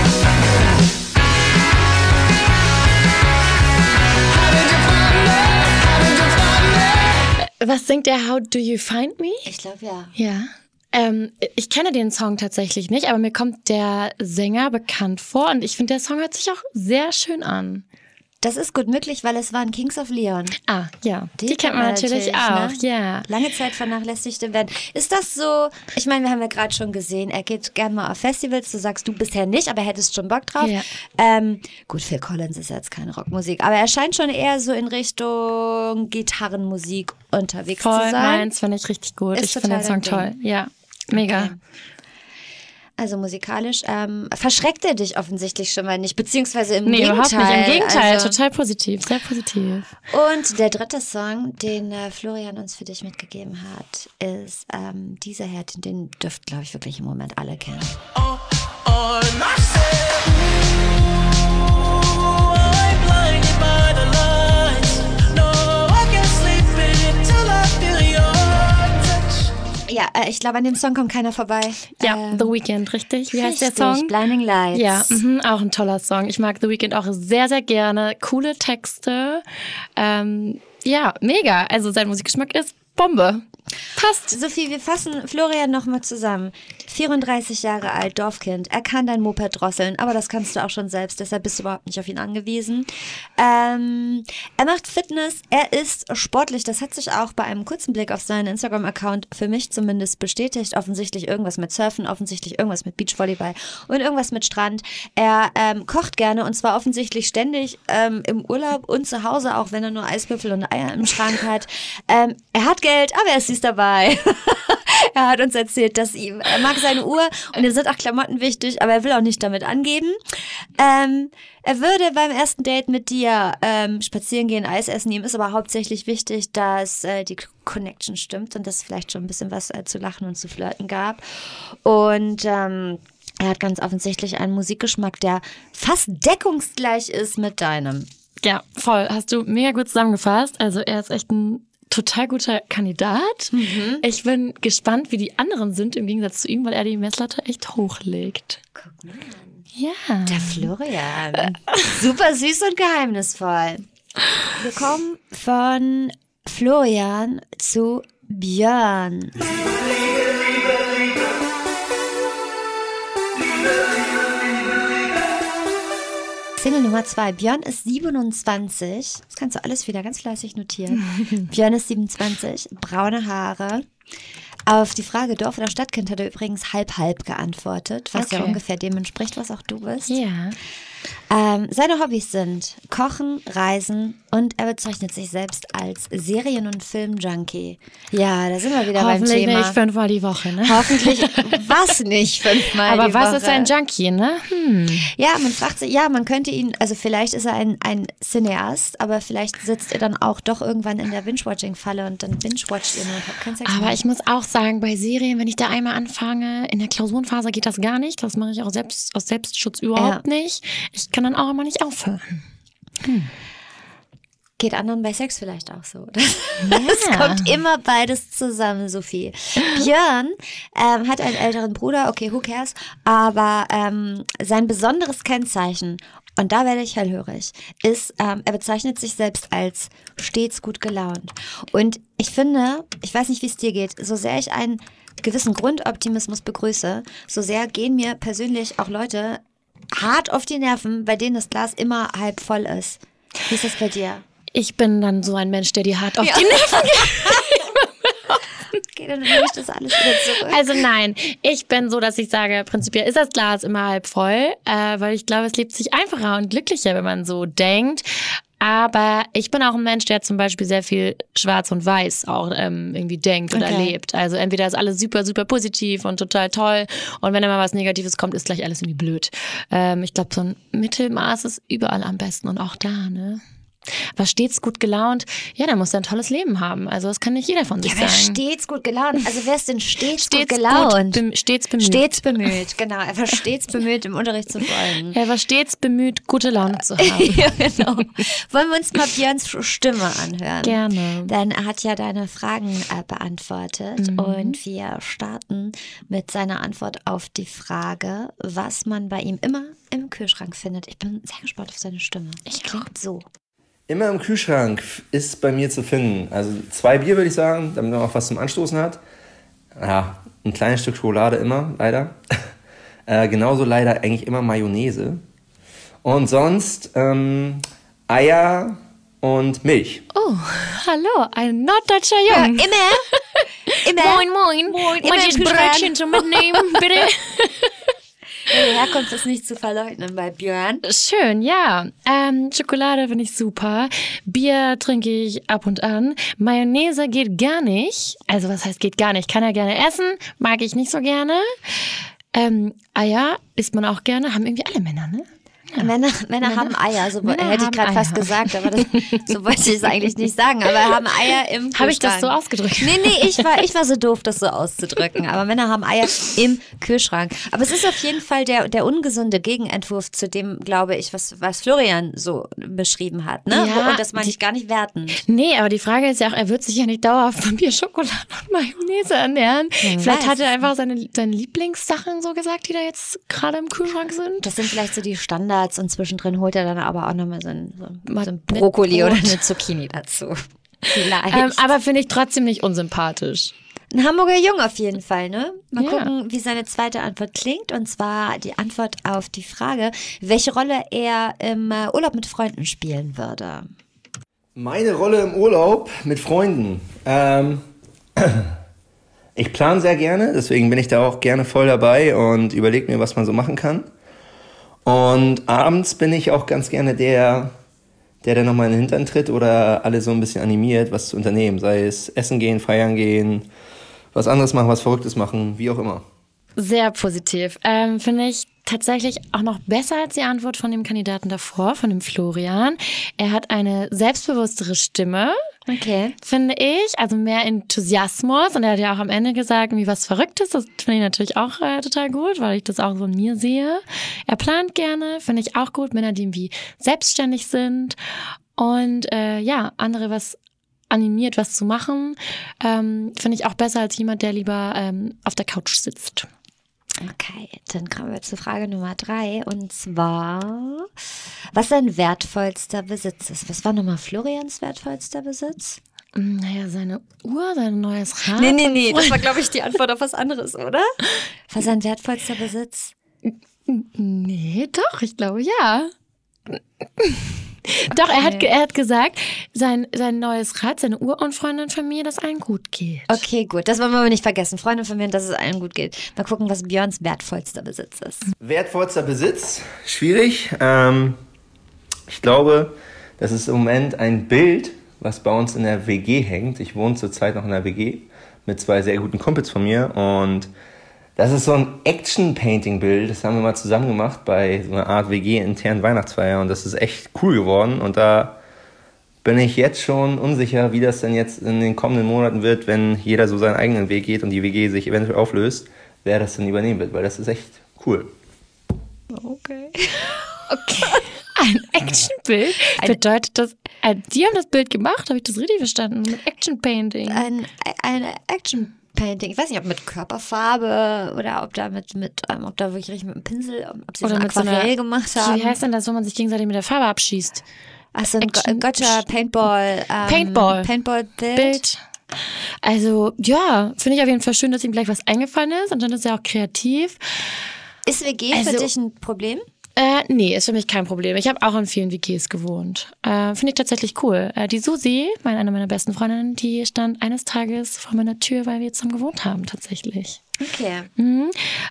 Was singt der How Do You Find Me?
Ich glaube ja.
Ja. Ähm, ich kenne den Song tatsächlich nicht, aber mir kommt der Sänger bekannt vor und ich finde, der Song hört sich auch sehr schön an.
Das ist gut möglich, weil es waren Kings of Leon.
Ah, ja. Die, kennt man natürlich, auch,
ne?
ja.
Lange Zeit vernachlässigt werden. Ist das so, ich meine, wir haben ja gerade schon gesehen, er geht gerne mal auf Festivals, du sagst du bisher nicht, aber hättest schon Bock drauf.
Ja.
Ähm, gut, Phil Collins ist jetzt keine Rockmusik, aber er scheint schon eher so in Richtung Gitarrenmusik unterwegs
Voll
zu sein.
meins, finde ich richtig gut.
Ist
ich finde den
total
Song
dein
toll. Ja, mega.
Okay. Also musikalisch ähm, verschreckt er dich offensichtlich schon mal nicht, beziehungsweise im
Nee,
Gegenteil.
überhaupt nicht. Im Gegenteil,
also.
total positiv, sehr positiv.
Und der dritte Song, den äh, Florian uns für dich mitgegeben hat, ist ähm, dieser her, den, den dürft, glaube ich, wirklich im Moment alle kennen.
On myself. I'm blinded by the lights. No, I can't sleep until I feel your touch.
Ja, äh, ich glaube, an dem Song kommt keiner vorbei.
Ja,
Ähm,
The Weeknd, richtig? Wie heißt der
richtig,
Song?
Blinding Lights.
Ja, mhm, auch ein toller Song. Ich mag The Weeknd auch sehr, sehr gerne. Coole Texte. Ähm, ja, mega. Also sein Musikgeschmack ist Bombe. Passt.
Sophie, wir fassen Florian nochmal zusammen. vierunddreißig Jahre alt, Dorfkind. Er kann dein Moped drosseln, aber das kannst du auch schon selbst, deshalb bist du überhaupt nicht auf ihn angewiesen. Ähm, er macht Fitness, er ist sportlich. Das hat sich auch bei einem kurzen Blick auf seinen Instagram-Account für mich zumindest bestätigt. Offensichtlich irgendwas mit Surfen, offensichtlich irgendwas mit Beachvolleyball und irgendwas mit Strand. Er ähm, kocht gerne und zwar offensichtlich ständig ähm, im Urlaub und zu Hause, auch wenn er nur Eiswürfel und Eier im Schrank hat. Ähm, er hat Geld, aber er ist süß dabei. Er hat uns erzählt, dass ihm, er mag seine Uhr und ihm sind auch Klamotten wichtig, aber er will auch nicht damit angeben. Ähm, er würde beim ersten Date mit dir ähm, spazieren gehen, Eis essen. Ihm ist aber hauptsächlich wichtig, dass äh, die Connection stimmt und dass es vielleicht schon ein bisschen was äh, zu lachen und zu flirten gab. Und ähm, er hat ganz offensichtlich einen Musikgeschmack, der fast deckungsgleich ist mit deinem.
Ja, voll. Hast du mega gut zusammengefasst. Also er ist echt ein total guter Kandidat. Mhm. Ich bin gespannt, wie die anderen sind im Gegensatz zu ihm, weil er die Messlatte echt hochlegt.
Guck mal an.
Ja.
Der Florian. Super süß und geheimnisvoll. Wir kommen von Florian zu Björn. Single Nummer zwei. Björn ist siebenundzwanzig. Das kannst du alles wieder ganz fleißig notieren. Björn ist siebenundzwanzig, braune Haare. Auf die Frage Dorf- oder Stadtkind hat er übrigens halb-halb geantwortet, was
Okay.
ja ungefähr dem entspricht, was auch du bist.
Ja.
Ähm, seine Hobbys sind Kochen, Reisen und er bezeichnet sich selbst als Serien- und Film-Junkie. Ja, da sind wir wieder beim
Hoffentlich
Thema.
nicht fünfmal die Woche, ne?
Hoffentlich was nicht fünfmal
Aber
die
was
Woche.
ist ein Junkie, ne? Hm.
Ja, man fragt sich, ja, man könnte ihn, also vielleicht ist er ein, ein Cineast, aber vielleicht sitzt er dann auch doch irgendwann in der Binge-Watching-Falle und dann binge-watcht ihr nur und habt keinen Sex
Aber
mehr.
ich muss auch sagen, bei Serien, wenn ich da einmal anfange, in der Klausurenphase geht das gar nicht. Das mache ich auch selbst aus Selbstschutz überhaupt
Ja.
nicht. Ich kann dann auch immer nicht aufhören.
Geht anderen bei Sex vielleicht auch so. Es kommt immer beides zusammen, Sophie. Björn ähm, hat einen älteren Bruder, okay, who cares, aber ähm, sein besonderes Kennzeichen, und da werde ich hellhörig, ist, ähm, er bezeichnet sich selbst als stets gut gelaunt. Und ich finde, ich weiß nicht, wie es dir geht, so sehr ich einen gewissen Grundoptimismus begrüße, so sehr gehen mir persönlich auch Leute hart auf die Nerven, bei denen das Glas immer halb voll ist. Wie ist das bei dir?
Ich bin dann so ein Mensch, der die hart auf die Nerven
Okay, dann nehme ich das alles wieder zurück.
Also nein, ich bin so, dass ich sage, prinzipiell ist das Glas immer halb voll, äh, weil ich glaube, es lebt sich einfacher und glücklicher, wenn man so denkt. Aber ich bin auch ein Mensch, der zum Beispiel sehr viel schwarz und weiß auch ähm, irgendwie denkt oder
Okay.
erlebt. Also entweder ist alles super, super positiv und total toll und wenn immer was Negatives kommt, ist gleich alles irgendwie blöd. Ähm, ich glaube, so ein Mittelmaß ist überall am besten und auch da, ne? Aber stets gut gelaunt, ja, der muss ja ein tolles Leben haben. Also das kann nicht jeder von sich
Ja, wer
sagen.
stets gut gelaunt? Also wer ist denn stets,
Stets
gut gelaunt?
Gut, bem- stets bemüht.
Stets bemüht, genau. Er war stets bemüht, im Unterricht zu folgen.
Er war stets bemüht, gute Laune zu haben.
Ja, genau. Wollen wir uns mal Björns Stimme anhören?
Gerne.
Denn er hat ja deine Fragen äh, beantwortet
Mhm.
und wir starten mit seiner Antwort auf die Frage, was man bei ihm immer im Kühlschrank findet. Ich bin sehr gespannt auf seine Stimme. Ich klingt so.
Immer im Kühlschrank ist bei mir zu finden. Also zwei Bier würde ich sagen, damit man auch was zum Anstoßen hat. Ja, ein kleines Stück Schokolade immer, leider. Äh, genauso leider eigentlich immer Mayonnaise. Und sonst ähm, Eier und Milch.
Oh, hallo, ein norddeutscher
Ja,
Junge.
immer, immer.
Moin, moin.
Moin, immer
Manches
im Kühlschrank.
Brötchen zum Mitnehmen, bitte.
Die Herkunft ist nicht zu verleugnen bei Björn.
Schön, ja. Ähm, Schokolade finde ich super. Bier trinke ich ab und an. Mayonnaise geht gar nicht. Also was heißt geht gar nicht? Kann er gerne essen, mag ich nicht so gerne. Ähm, Eier isst man auch gerne, haben irgendwie alle Männer, ne?
Ja. Männer, Männer haben Eier, so
Männer
hätte ich
haben
gerade fast
Eier.
gesagt, aber das, so wollte ich es eigentlich nicht sagen. Aber haben Eier im Kühlschrank.
Habe ich das so ausgedrückt?
Nee, nee, ich war, ich war so doof, das so auszudrücken. Aber Männer haben Eier im Kühlschrank. Aber es ist auf jeden Fall der, der ungesunde Gegenentwurf zu dem, glaube ich, was, was Florian so beschrieben hat. Ne?
Ja,
Und das meine ich gar nicht wertend.
Nee, aber die Frage ist ja auch, er wird sich ja nicht dauerhaft von Bier, Schokolade und Mayonnaise ernähren.
Hm,
Vielleicht
weiß.
hat er einfach seine, seine Lieblingssachen so gesagt, die da jetzt gerade im Kühlschrank sind.
Das sind vielleicht so die Standards und zwischendrin holt er dann aber auch nochmal so ein, so,
Mal
so ein
mit
Brokkoli
Brot.
oder eine Zucchini dazu. Vielleicht.
Ähm, aber finde ich trotzdem nicht unsympathisch.
Ein Hamburger Jung auf jeden Fall, ne? Mal
Ja.
gucken, wie seine zweite Antwort klingt. Und zwar die Antwort auf die Frage, welche Rolle er im äh, Urlaub mit Freunden spielen würde.
Meine Rolle im Urlaub mit Freunden. Ähm, ich plane sehr gerne, deswegen bin ich da auch gerne voll dabei und überlege mir, was man so machen kann. Und abends bin ich auch ganz gerne der, der dann nochmal in den Hintern tritt oder alle so ein bisschen animiert, was zu unternehmen. Sei es essen gehen, feiern gehen, was anderes machen, was Verrücktes machen, wie auch immer.
Sehr positiv. Ähm, finde ich tatsächlich auch noch besser als die Antwort von dem Kandidaten davor, von dem Florian. Er hat eine selbstbewusstere Stimme,
Okay.
finde ich, also mehr Enthusiasmus. Und er hat ja auch am Ende gesagt, irgendwie was Verrücktes. Das finde ich natürlich auch äh, total gut, weil ich das auch so in mir sehe. Er plant gerne, finde ich auch gut. Männer, die irgendwie selbstständig sind und äh, ja, andere was animiert, was zu machen, ähm, finde ich auch besser als jemand, der lieber ähm, auf der Couch sitzt.
Okay, dann kommen wir zur Frage Nummer drei. Und zwar, was sein wertvollster Besitz ist. Was war nochmal Florians wertvollster Besitz?
Naja, seine Uhr, sein neues Rad.
Nee, nee, nee, das war, glaube ich, die Antwort auf was anderes, oder? Was sein wertvollster Besitz?
Nee, doch, ich glaube ja. Doch, er hat, ge- er hat gesagt, sein, sein neues Rad, seine Uhr und Freundin von mir, dass allen gut geht.
Okay, gut, das wollen wir aber nicht vergessen. Freunde von mir, dass es allen gut geht. Mal gucken, was Björns wertvollster Besitz ist.
Wertvollster Besitz? Schwierig. Ähm, ich glaube, das ist im Moment ein Bild, was bei uns in der W G hängt. Ich wohne zurzeit noch in der W G mit zwei sehr guten Kumpels von mir und das ist so ein Action-Painting-Bild, das haben wir mal zusammen gemacht bei so einer Art W G-internen Weihnachtsfeier und das ist echt cool geworden und da bin ich jetzt schon unsicher, wie das denn jetzt in den kommenden Monaten wird, wenn jeder so seinen eigenen Weg geht und die W G sich eventuell auflöst, wer das denn übernehmen wird, weil das ist echt cool.
Okay.
Okay. Ein Actionbild? Bedeutet das, äh, die haben das Bild gemacht? Habe ich das richtig verstanden? Mit Action-Painting?
Ein, ein Action-Painting. Ich weiß nicht, ob mit Körperfarbe oder ob da mit, mit ähm, ob da wirklich mit einem Pinsel, ob sie
Oder
so ein
mit so einer-
Aquarell gemacht haben.
Wie heißt denn das, wo man sich gegenseitig mit der Farbe abschießt?
Ach so, ein Go-
Action-
Gotcha Paintball. Ähm,
Paintball.
Paintball-Bild.
Bild. Also, ja, finde ich auf jeden Fall schön, dass ihm gleich was eingefallen ist und dann ist er auch kreativ.
Ist W G für
Also-
dich ein Problem?
Äh, nee, ist für mich kein Problem. Ich habe auch in vielen W Gs gewohnt. Äh, Finde ich tatsächlich cool. Äh, die Susi, meine, eine meiner besten Freundinnen, die stand eines Tages vor meiner Tür, weil wir zusammen gewohnt haben, tatsächlich.
Okay.
Mhm.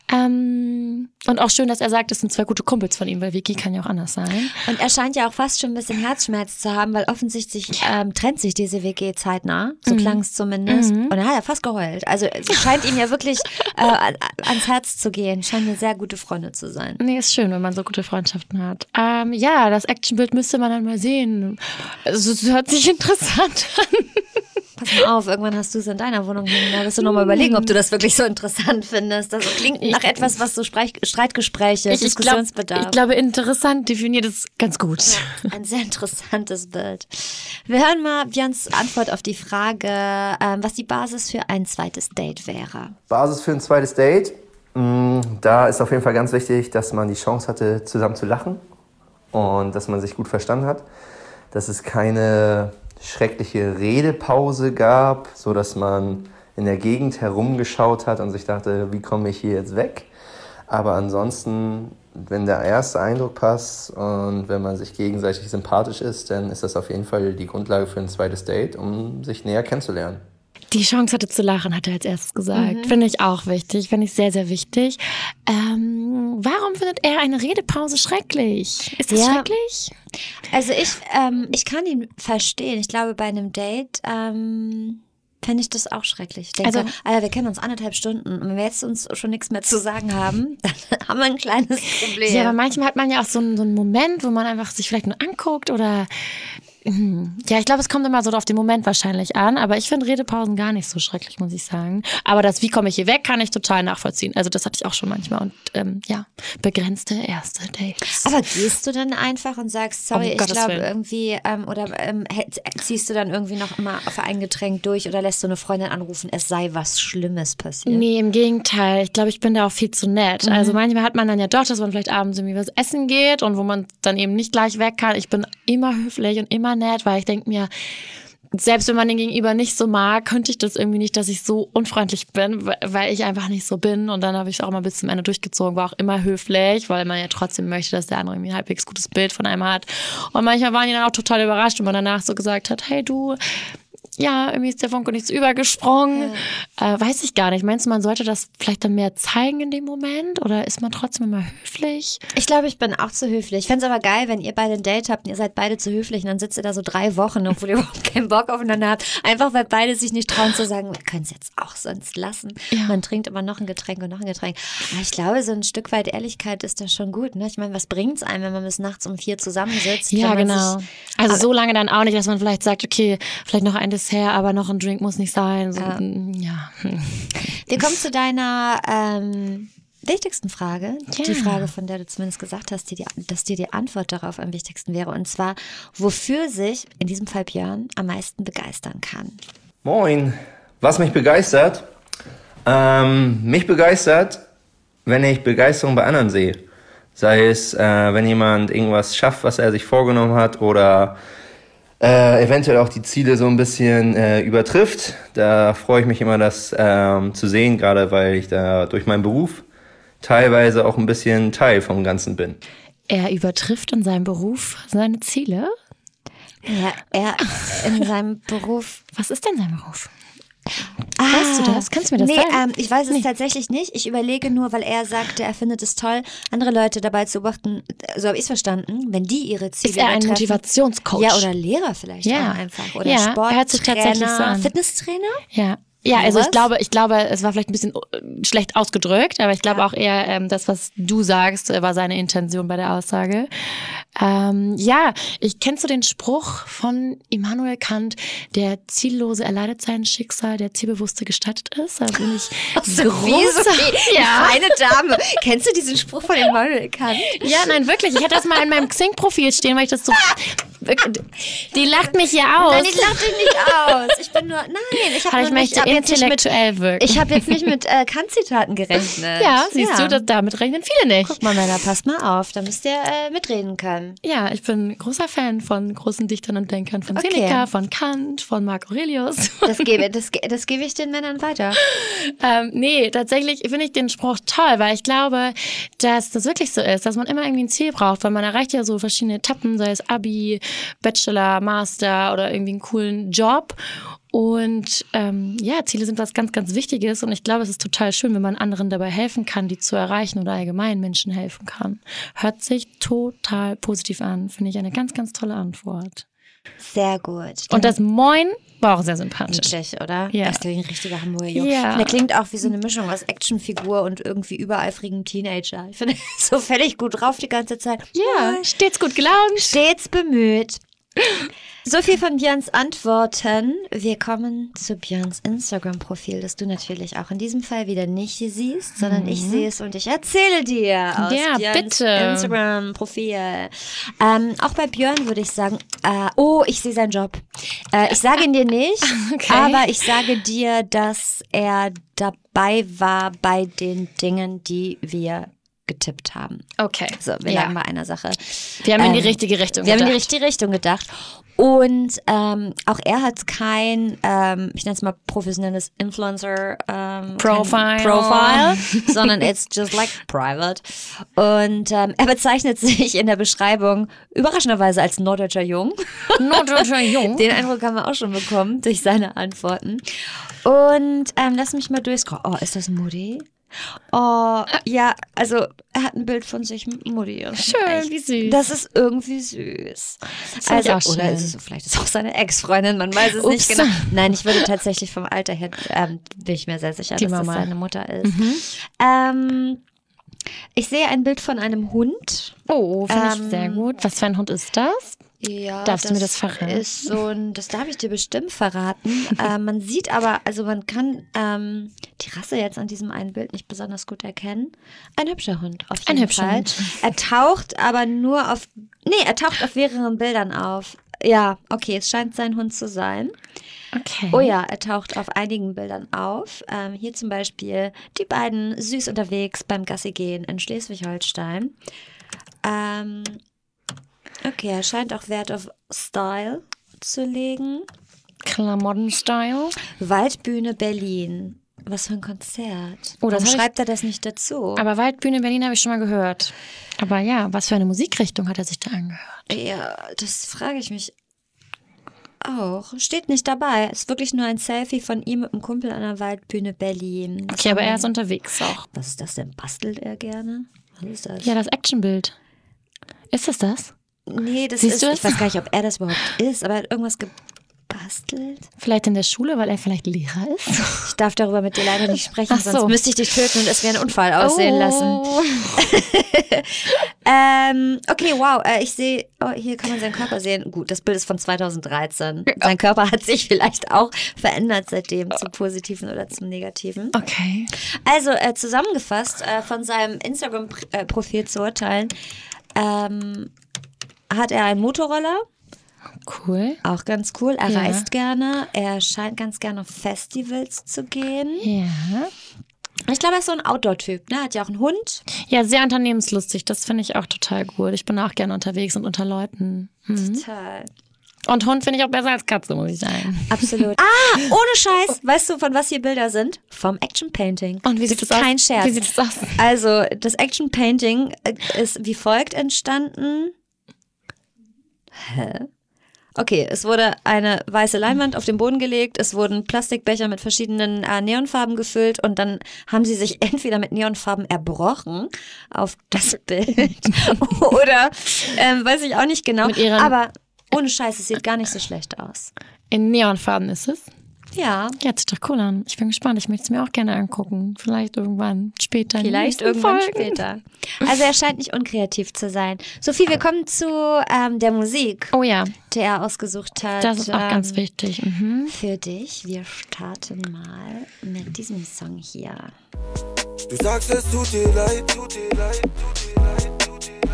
Ähm, und auch schön, dass er sagt, es sind zwei gute Kumpels von ihm, weil W G kann ja auch anders sein.
Und er scheint ja auch fast schon ein bisschen Herzschmerz zu haben, weil offensichtlich ähm, trennt sich diese W G zeitnah. So
Mhm.
klang es zumindest. Und er hat ja fast geheult. Also es scheint ihm ja wirklich äh, an- ans Herz zu gehen. Scheinen ja sehr gute Freunde zu sein.
Nee, ist schön, wenn man so gute Freundschaften hat. Ähm, ja, das Actionbild müsste man dann mal sehen. Also, es hört sich interessant an.
Pass mal auf, irgendwann hast du es in deiner Wohnung hängen. Da wirst du nochmal überlegen, ob du das wirklich so interessant findest. Das klingt nach etwas, was so Sprech- Streitgespräche,
Ich, ich, glaub,
Diskussionsbedarf.
ich glaube, interessant definiert es ganz gut.
Ein sehr interessantes Bild. Wir hören mal Björns Antwort auf die Frage, ähm, was die Basis für ein zweites Date wäre.
Basis für ein zweites Date. Mm, Da ist auf jeden Fall ganz wichtig, dass man die Chance hatte, zusammen zu lachen und dass man sich gut verstanden hat. Dass es keine schreckliche Redepause gab, so dass man in der Gegend herumgeschaut hat und sich dachte, wie komme ich hier jetzt weg? Aber ansonsten, wenn der erste Eindruck passt und wenn man sich gegenseitig sympathisch ist, dann ist das auf jeden Fall die Grundlage für ein zweites Date, um sich näher kennenzulernen.
Die Chance hatte zu lachen, hat er als erstes gesagt. Finde ich auch wichtig, finde ich sehr, sehr wichtig. Ähm, warum findet er eine Redepause schrecklich? Ist das
Ja.
schrecklich?
Also ich, ähm, ich kann ihn verstehen. Ich glaube, bei einem Date ähm, fände ich das auch schrecklich. Ich denke,
Also-
Alter, wir kennen uns anderthalb Stunden und wenn wir jetzt uns schon nichts mehr zu sagen haben, dann haben wir ein kleines Problem.
Ja, aber manchmal hat man ja auch so einen, so einen Moment, wo man einfach sich vielleicht nur anguckt oder hm, ja, ich glaube, es kommt immer so auf den Moment wahrscheinlich an, aber ich finde Redepausen gar nicht so schrecklich, muss ich sagen. Aber das, wie komme ich hier weg, kann ich total nachvollziehen. Also das hatte ich auch schon manchmal und ähm, ja, begrenzte erste Dates.
Aber gehst du dann einfach und sagst, sorry,
Um
ich
Gottes
glaube
Willen.
irgendwie, ähm, oder ähm, hä- ziehst du dann irgendwie noch immer auf ein Getränk durch oder lässt du eine Freundin anrufen, es sei was Schlimmes passiert?
Nee, im Gegenteil. Ich glaube, ich bin da auch viel zu nett. Also manchmal hat man dann ja doch, dass man vielleicht abends irgendwie was essen geht und wo man dann eben nicht gleich weg kann. Ich bin immer höflich und immer nett, weil ich denke mir, selbst wenn man den Gegenüber nicht so mag, könnte ich das irgendwie nicht, dass ich so unfreundlich bin, weil ich einfach nicht so bin. Und dann habe ich es auch mal bis zum Ende durchgezogen, war auch immer höflich, weil man ja trotzdem möchte, dass der andere irgendwie ein halbwegs gutes Bild von einem hat. Und manchmal waren die dann auch total überrascht, wenn man danach so gesagt hat, hey du, ja, irgendwie ist der Funke nichts übergesprungen. Ja. Äh, weiß ich gar nicht. Meinst du, man sollte das vielleicht dann mehr zeigen in dem Moment? Oder ist man trotzdem immer höflich?
Ich glaube, ich bin auch zu höflich. Ich fände es aber geil, wenn ihr beide ein Date habt und ihr seid beide zu höflich und dann sitzt ihr da so drei Wochen, obwohl ihr überhaupt keinen Bock aufeinander habt. Einfach, weil beide sich nicht trauen zu sagen, wir können es jetzt auch sonst lassen.
Ja.
Man trinkt immer noch ein Getränk und noch ein Getränk. Aber ich glaube, so ein Stück weit Ehrlichkeit ist da schon gut. Ne? Ich meine, was bringt es einem, wenn man bis nachts um vier zusammensitzt?
Ja,
wenn man
genau.
Sich,
Also
aber-
so lange dann auch nicht, dass man vielleicht sagt, okay, vielleicht noch ein Dessert, aber noch ein Drink muss nicht sein. So,
Ja.
ja.
Wir kommen zu deiner ähm, wichtigsten Frage.
Ja.
Die Frage, von der du zumindest gesagt hast, die, die, dass dir die Antwort darauf am wichtigsten wäre. Und zwar, wofür sich, in diesem Fall Björn, am meisten begeistern kann.
Moin. Was mich begeistert? Ähm, mich begeistert, wenn ich Begeisterung bei anderen sehe. Sei es, äh, wenn jemand irgendwas schafft, was er sich vorgenommen hat oder äh, eventuell auch die Ziele so ein bisschen äh, übertrifft. Da freue ich mich immer, das ähm, zu sehen, gerade weil ich da durch meinen Beruf teilweise auch ein bisschen Teil vom Ganzen bin.
Er übertrifft in seinem Beruf seine Ziele.
Ja, er in seinem Beruf.
Was ist denn sein Beruf? Weißt du das? Kannst du mir das
nee,
sagen?
Ähm, ich weiß es tatsächlich nicht. Ich überlege nur, weil er sagte, er findet es toll, andere Leute dabei zu beobachten, so habe ich es verstanden, wenn die ihre Ziele
Ist er ein
übertreffen.
Motivationscoach?
Ja, oder Lehrer vielleicht
Ja.
auch einfach. Oder
Ja,
Sporttrainer,
hört sich tatsächlich so an.
Fitnesstrainer?
Ja. Ja, also ich
Was?
glaube, ich glaube, es war vielleicht ein bisschen äh, schlecht ausgedrückt, aber ich glaube
Ja.
auch eher, ähm, das, was du sagst, äh, war seine Intention bei der Aussage. Ähm, ja, ich kennst du den Spruch von Immanuel Kant, der Ziellose erleidet sein Schicksal, der Zielbewusste gestattet ist. Da bin ich großer.
Ja. Eine Dame. Kennst du diesen Spruch von Immanuel Kant?
Ja, nein, wirklich. Ich hatte das mal in meinem Xing-Profil stehen, weil ich das so. Die lacht mich hier aus.
Nein, ich lache dich nicht aus. Ich bin nur, nein, ich habe
Aber ich möchte
hab jetzt nicht mit,
intellektuell wirken.
ich habe jetzt nicht mit äh, Kant-Zitaten gerechnet.
ja, siehst du, das, damit rechnen viele nicht.
Guck mal, Männer, passt mal auf, da müsst ihr äh, mitreden können.
Ja, ich bin großer Fan von großen Dichtern und Denkern, von
Okay.
Seneca, von Kant, von Marc Aurelius.
Das gebe, das, ge- das gebe ich den Männern weiter.
ähm, nee, tatsächlich finde ich den Spruch toll, weil ich glaube, dass das wirklich so ist, dass man immer irgendwie ein Ziel braucht, weil man erreicht ja so verschiedene Etappen, sei es Abi, Bachelor, Master oder irgendwie einen coolen Job. Und ähm, ja, Ziele sind was ganz, ganz Wichtiges und ich glaube, es ist total schön, wenn man anderen dabei helfen kann, die zu erreichen oder allgemein Menschen helfen kann. Hört sich total positiv an, finde ich eine ganz, ganz tolle Antwort.
Sehr gut.
Und das Moin war auch sehr sympathisch.
Tschech, oder?
Ja.
Das ist ein richtiger Hamburger Junge.
Ja.
Und der klingt auch wie so eine Mischung aus Actionfigur und irgendwie übereifrigen Teenager. Ich finde, so völlig gut drauf die ganze Zeit.
Ja, stets gut gelaunt.
Stets bemüht. So viel von Björns Antworten. Wir kommen zu Björns Instagram-Profil, das du natürlich auch in diesem Fall wieder nicht siehst, sondern ich sehe es und ich erzähle dir aus
Ja,
Björns
bitte.
Instagram-Profil. Ähm, auch bei Björn würde ich sagen, äh, oh, ich sehe seinen Job. Äh, ich sage ihn dir nicht,
Okay.
aber ich sage dir, dass er dabei war bei den Dingen, die wir getippt haben.
Okay.
So, wir
ja.
lagen bei einer Sache.
Wir haben in die
Ähm,
richtige Richtung
Wir haben in die
gedacht.
richtige Richtung gedacht. Und ähm, auch er hat kein, ähm, ich nenne es mal professionelles Influencer ähm,
Profile.
kein Profile, sondern it's just like private. Und ähm, er bezeichnet sich in der Beschreibung überraschenderweise als norddeutscher Jung.
Norddeutscher Jung.
Den Eindruck haben wir auch schon bekommen durch seine Antworten. Und ähm, lass mich mal durchscrollen. Oh, ist das Mutti? Oh, ja, also er hat ein Bild von sich mit Mutti. Und
Schön,
echt,
wie süß.
Das ist irgendwie süß.
Das
Also,
ich auch
oder
schön.
ist es so, vielleicht ist es auch seine Ex-Freundin, man weiß es
Ups.
nicht genau. Nein, ich würde tatsächlich vom Alter her, ähm, bin ich mir sehr sicher,
Die
dass
Mama.
das seine Mutter ist.
Mhm.
Ähm, ich sehe ein Bild von einem Hund.
Oh, finde
Ähm,
ich sehr gut. Was für ein Hund ist das?
Ja,
Darfst du mir das verraten?
Ist so ein, das darf ich dir bestimmt verraten. äh, man sieht aber, also man kann ähm, die Rasse jetzt an diesem einen Bild nicht besonders gut erkennen. Ein hübscher Hund, auf jeden
Ein hübscher
Fall.
Hund.
Er taucht aber nur auf, nee, er taucht auf mehreren Bildern auf. Ja, okay, es scheint sein Hund zu sein.
Okay.
Oh ja, er taucht auf einigen Bildern auf. Ähm, hier zum Beispiel die beiden süß unterwegs beim Gassi gehen in Schleswig-Holstein. Ähm, okay, er scheint auch Wert auf Style zu legen.
Klamotten-Style.
Waldbühne Berlin. Was für ein Konzert.
Oh, das
Warum
hab ich-
schreibt er das nicht dazu?
Aber Waldbühne Berlin habe ich schon mal gehört. Aber ja, was für eine Musikrichtung hat er sich da angehört?
Ja, das frage ich mich auch. Steht nicht dabei. Ist wirklich nur ein Selfie von ihm mit einem Kumpel an der Waldbühne Berlin. Was
Okay, aber
haben
er
wir-
ist unterwegs auch.
Was ist das denn? Bastelt er gerne? Was ist das?
Ja, das Actionbild. Ist das das?
Nee, das
Siehst
ist,
du
ich
es?
weiß gar nicht, ob er das überhaupt ist, aber er hat irgendwas gebastelt.
Vielleicht in der Schule, weil er vielleicht Lehrer ist?
Ich darf darüber mit dir leider nicht sprechen,
Ach so.
sonst müsste ich dich töten und es wäre ein Unfall aussehen lassen.
Oh.
Ähm, okay, wow, äh, ich sehe, oh, hier kann man seinen Körper sehen. Gut, das Bild ist von zweitausenddreizehn. Sein Körper hat sich vielleicht auch verändert seitdem, zum Positiven oder zum Negativen.
Okay.
Also äh, zusammengefasst, äh, von seinem Instagram-Profil zu urteilen, ähm, hat er einen Motorroller,
Cool.
auch ganz cool. Er
Ja.
reist gerne, er scheint ganz gerne auf Festivals zu gehen.
Ja.
Ich glaube, er ist so ein Outdoor-Typ, ne? Hat ja auch einen Hund.
Ja, sehr unternehmenslustig. Das finde ich auch total gut. Ich bin auch gerne unterwegs und unter Leuten. Mhm.
Total.
Und Hund finde ich auch besser als Katze, muss ich sagen.
Absolut. Ah, ohne Scheiß. Weißt du, von was hier Bilder sind? Vom Action Painting.
Und wie sieht
ist
das aus?
kein Scherz.
Wie sieht das aus?
Also, das Action Painting äh, ist wie folgt entstanden. Hä? Okay, es wurde eine weiße Leinwand auf den Boden gelegt, es wurden Plastikbecher mit verschiedenen äh, Neonfarben gefüllt und dann haben sie sich entweder mit Neonfarben erbrochen auf das Bild oder ähm, weiß ich auch nicht genau,
Mit ihren-
aber ohne Scheiß, es sieht gar nicht so schlecht aus.
In Neonfarben ist es.
Ja,
Ja, hört sich doch cool an. Ich bin gespannt. Ich möchte es mir auch gerne angucken. Vielleicht irgendwann später. in den
vielleicht
nächsten
irgendwann
Folgen.
später. Also er scheint nicht unkreativ zu sein. Sophie, wir kommen zu ähm, der Musik,
Oh ja,
die er ausgesucht hat.
das ist auch
ähm,
ganz wichtig. Mhm.
Für dich, wir starten mal mit diesem Song hier.
Du sagst, es tut dir leid, tut dir leid, tut dir leid, tut dir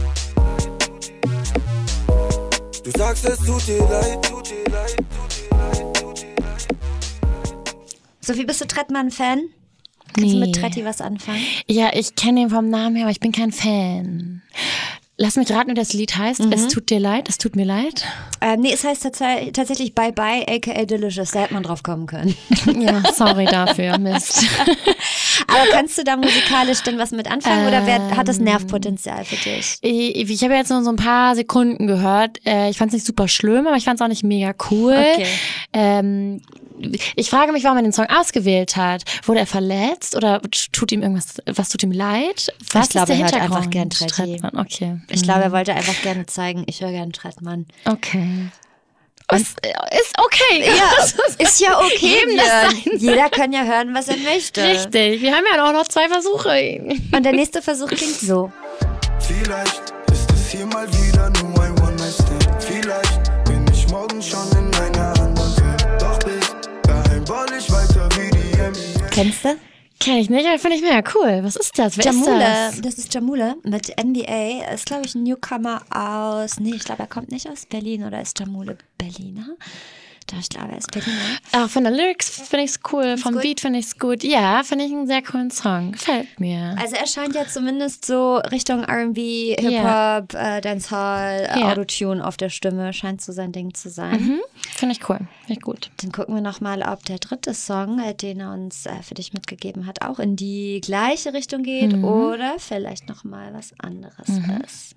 leid. Du sagst, es tut dir leid, tut dir leid, tut dir leid, tut dir leid.
Sophie, bist du Trettmann-Fan? Kannst du
Nee.
mit Tretti was anfangen?
Ja, ich kenne ihn vom Namen her, aber ich bin kein Fan. Lass mich raten, wie das Lied heißt.
Mhm.
Es tut dir leid, es tut mir leid.
Ähm, nee, es heißt tats- tatsächlich Bye Bye, aka Delicious. Da hätte man drauf kommen können.
Ja, sorry dafür, Mist.
Aber kannst du da musikalisch denn was mit anfangen oder wer, hat das Nervpotenzial für dich?
Ich, ich habe jetzt nur so ein paar Sekunden gehört. Äh, Ich fand es nicht super schlimm, aber ich fand es auch nicht mega cool.
Okay.
Ähm, ich frage mich, warum er den Song ausgewählt hat. Wurde er verletzt oder tut ihm irgendwas, was tut ihm leid? Was
Ich glaube,
ist der
er hört
Hintergrund?
einfach gern Tretti.
Trettmann, okay.
Ich glaube, er wollte einfach gerne zeigen, ich höre gern Trettmann.
Okay. Ist, ist okay.
Ja, ist ja okay,
Jedem das
Björn. Jeder kann ja hören, was er möchte.
Richtig. Wir haben ja auch noch zwei Versuche.
Und der nächste Versuch klingt so.
Vielleicht ist es hier mal wieder nur ein One-Night-Stand. Vielleicht bin ich morgen schon in einer anderen Welt. Doch bis dahin roll ich weiter wie die M I A.
Kennst du?
Kenn ich nicht, aber finde ich mega cool. Was ist das? Wer
Jamule,
ist das?
das ist Jamule mit N B A. Ist, glaube ich, ein Newcomer aus. Nee, ich glaube, er kommt nicht aus Berlin oder ist Jamule Berliner? Doch, ich glaube, er ist Berliner.
Auch von der Lyrics finde ich es cool, vom
gut?
Beat finde ich es gut. Ja, finde ich einen sehr coolen Song. Gefällt mir.
Also, er scheint ja zumindest so Richtung R and B, Hip-Hop, äh, Dancehall, äh,
Ja.
Autotune auf der Stimme. Scheint so sein Ding zu sein.
Mhm. Finde ich cool. Finde ich gut.
Dann gucken wir nochmal, ob der dritte Song, äh, den er uns äh, für dich mitgegeben hat, auch in die gleiche Richtung geht
Mhm.
oder vielleicht nochmal was anderes ist.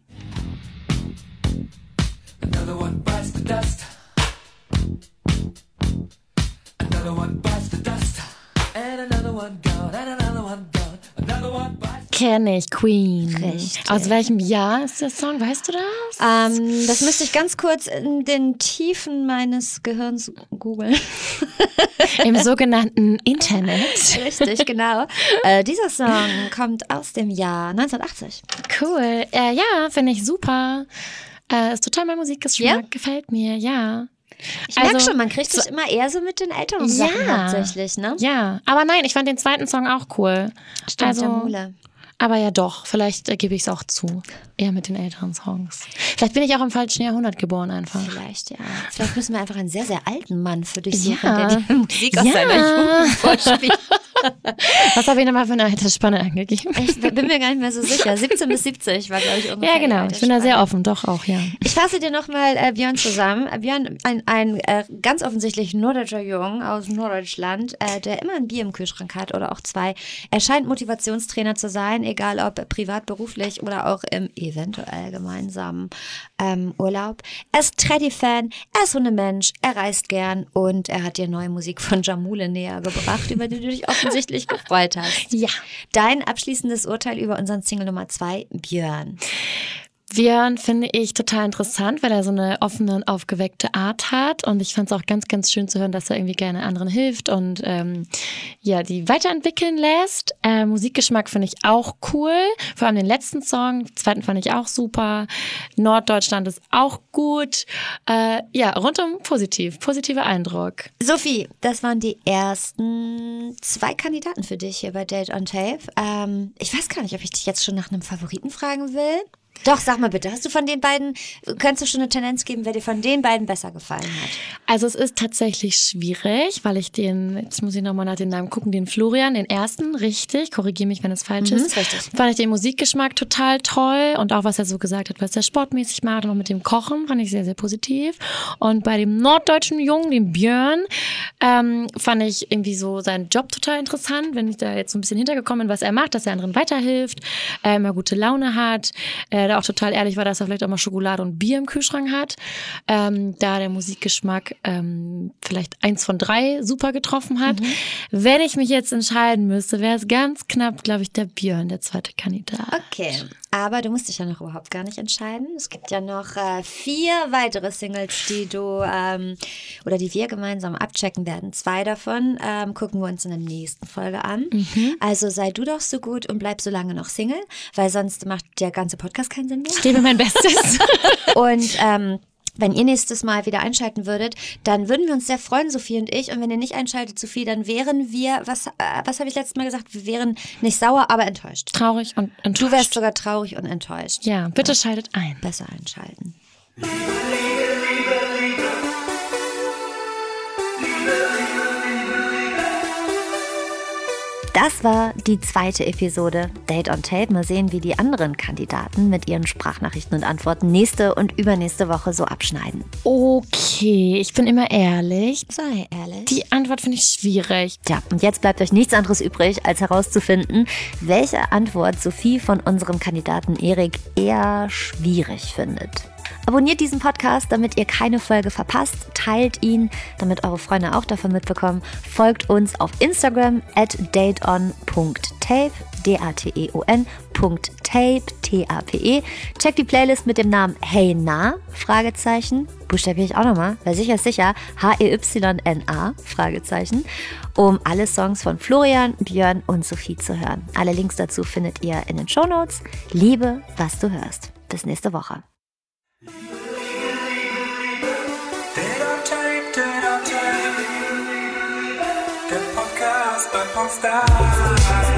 Another one bites the dust. Another one bites the dust. And another one gone, and another one gone. Another one bites.
Kenn ich, Queen.
Richtig.
Aus welchem Jahr ist der Song? Weißt du das?
Ähm, das müsste ich ganz kurz in den Tiefen meines Gehirns googeln.
Im sogenannten Internet.
Richtig, genau. Äh, dieser Song kommt aus dem Jahr neunzehnhundertachtzig.
Cool. Äh, ja, finde ich super. Äh, ist total mein Musikgeschmack.
Ja?
Gefällt mir, ja.
Ich merke
Also,
schon, man kriegt sich immer eher so mit den älteren Sachen
Ja.
hauptsächlich, ne?
Ja, aber nein, ich fand den zweiten Song auch cool.
Stimmt,
also,
Jamule.
Aber ja doch, vielleicht äh, gebe ich es auch zu. Eher mit den älteren Songs. Vielleicht bin ich auch im falschen Jahrhundert geboren einfach.
Vielleicht, ja. Vielleicht müssen wir einfach einen sehr, sehr alten Mann für dich suchen,
Ja.
der die Musik aus
Ja.
seiner Jugend vorspielt.
Was habe ich nochmal für eine Altersspanne angegeben?
Ich bin mir gar nicht mehr so sicher. siebzehn bis siebzig war, glaube ich, ungefähr.
Ja, genau.
die
Ich bin da sehr
Altersspanne.
offen, doch auch, ja.
Ich fasse dir nochmal äh, Björn zusammen. Äh, Björn, ein, ein äh, ganz offensichtlich norddeutscher Jung aus Norddeutschland, äh, der immer ein Bier im Kühlschrank hat oder auch zwei. Er scheint Motivationstrainer zu sein, egal ob privat, beruflich oder auch im eventuell gemeinsamen ähm, Urlaub. Er ist Treddy-Fan, er ist Hundemensch, er reist gern und er hat dir neue Musik von Jamule näher gebracht, über die du dich offensichtlich gefreut hast.
Ja.
Dein abschließendes Urteil über unseren Single Nummer zwei, Björn.
Björn finde ich total interessant, weil er so eine offene und aufgeweckte Art hat und ich fand es auch ganz, ganz schön zu hören, dass er irgendwie gerne anderen hilft und ähm, ja, die weiterentwickeln lässt. Äh, Musikgeschmack finde ich auch cool, vor allem den letzten Song, den zweiten fand ich auch super. Norddeutschland ist auch gut. Äh, ja, rundum positiv, positiver Eindruck.
Sophie, das waren die ersten zwei Kandidaten für dich hier bei Date on Tape. Ähm, ich weiß gar nicht, ob ich dich jetzt schon nach einem Favoriten fragen will. Doch, sag mal bitte, hast du von den beiden, kannst du schon eine Tendenz geben, wer dir von den beiden besser gefallen hat?
Also es ist tatsächlich schwierig, weil ich den, jetzt muss ich nochmal nach den Namen gucken, den Florian, den ersten, richtig, korrigiere mich, wenn es falsch
Mhm,
ist,
ist richtig.
fand ich den Musikgeschmack total toll und auch was er so gesagt hat, was er sportmäßig macht und auch mit dem Kochen, fand ich sehr, sehr positiv. Und bei dem norddeutschen Jungen, dem Björn, ähm, fand ich irgendwie so seinen Job total interessant, wenn ich da jetzt so ein bisschen hintergekommen bin, was er macht, dass er anderen weiterhilft, äh, immer gute Laune hat, äh, da auch total ehrlich war, dass er vielleicht auch mal Schokolade und Bier im Kühlschrank hat. Ähm, da der Musikgeschmack ähm, vielleicht eins von drei super getroffen hat. Mhm. Wenn ich mich jetzt entscheiden müsste, wäre es ganz knapp, glaube ich, der Björn, der zweite Kandidat.
Okay, aber du musst dich ja noch überhaupt gar nicht entscheiden. Es gibt ja noch äh, vier weitere Singles, die du ähm, oder die wir gemeinsam abchecken werden. Zwei davon ähm, gucken wir uns in der nächsten Folge an. Mhm. Also sei du doch so gut und bleib so lange noch Single, weil sonst macht der ganze Podcast keinen Sinn mehr.
Ich gebe mein Bestes.
Und ähm, wenn ihr nächstes Mal wieder einschalten würdet, dann würden wir uns sehr freuen, Sophie und ich. Und wenn ihr nicht einschaltet, Sophie, dann wären wir, was, äh, was habe ich letztes Mal gesagt? Wir wären nicht sauer, aber enttäuscht.
Traurig und enttäuscht.
Du wärst sogar traurig und enttäuscht.
Ja, bitte ja. Schaltet ein.
Besser einschalten.
Liebe, Liebe, Liebe, Liebe.
Das war die zweite Episode Date on Tape. Mal sehen, wie die anderen Kandidaten mit ihren Sprachnachrichten und Antworten nächste und übernächste Woche so abschneiden.
Okay, ich bin immer ehrlich.
Sei ehrlich.
Die Antwort finde ich schwierig.
Tja, und jetzt bleibt euch nichts anderes übrig, als herauszufinden, welche Antwort Sophie von unserem Kandidaten Erik eher schwierig findet. Abonniert diesen Podcast, damit ihr keine Folge verpasst. Teilt ihn, damit eure Freunde auch davon mitbekommen. Folgt uns auf Instagram at dateon punkt tape, D A T E O N, Punkt Tape, T A P E. Checkt die Playlist mit dem Namen Hey Na, Fragezeichen. Buchstabiere ich auch nochmal, weil sicher ist sicher, H E Y N A, Fragezeichen, um alle Songs von Florian, Björn und Sophie zu hören. Alle Links dazu findet ihr in den Shownotes. Liebe, was du hörst. Bis nächste Woche.
Liebe, Liebe, Liebe, Date on Tape, Date on Tape, der Podcast bei Popstars.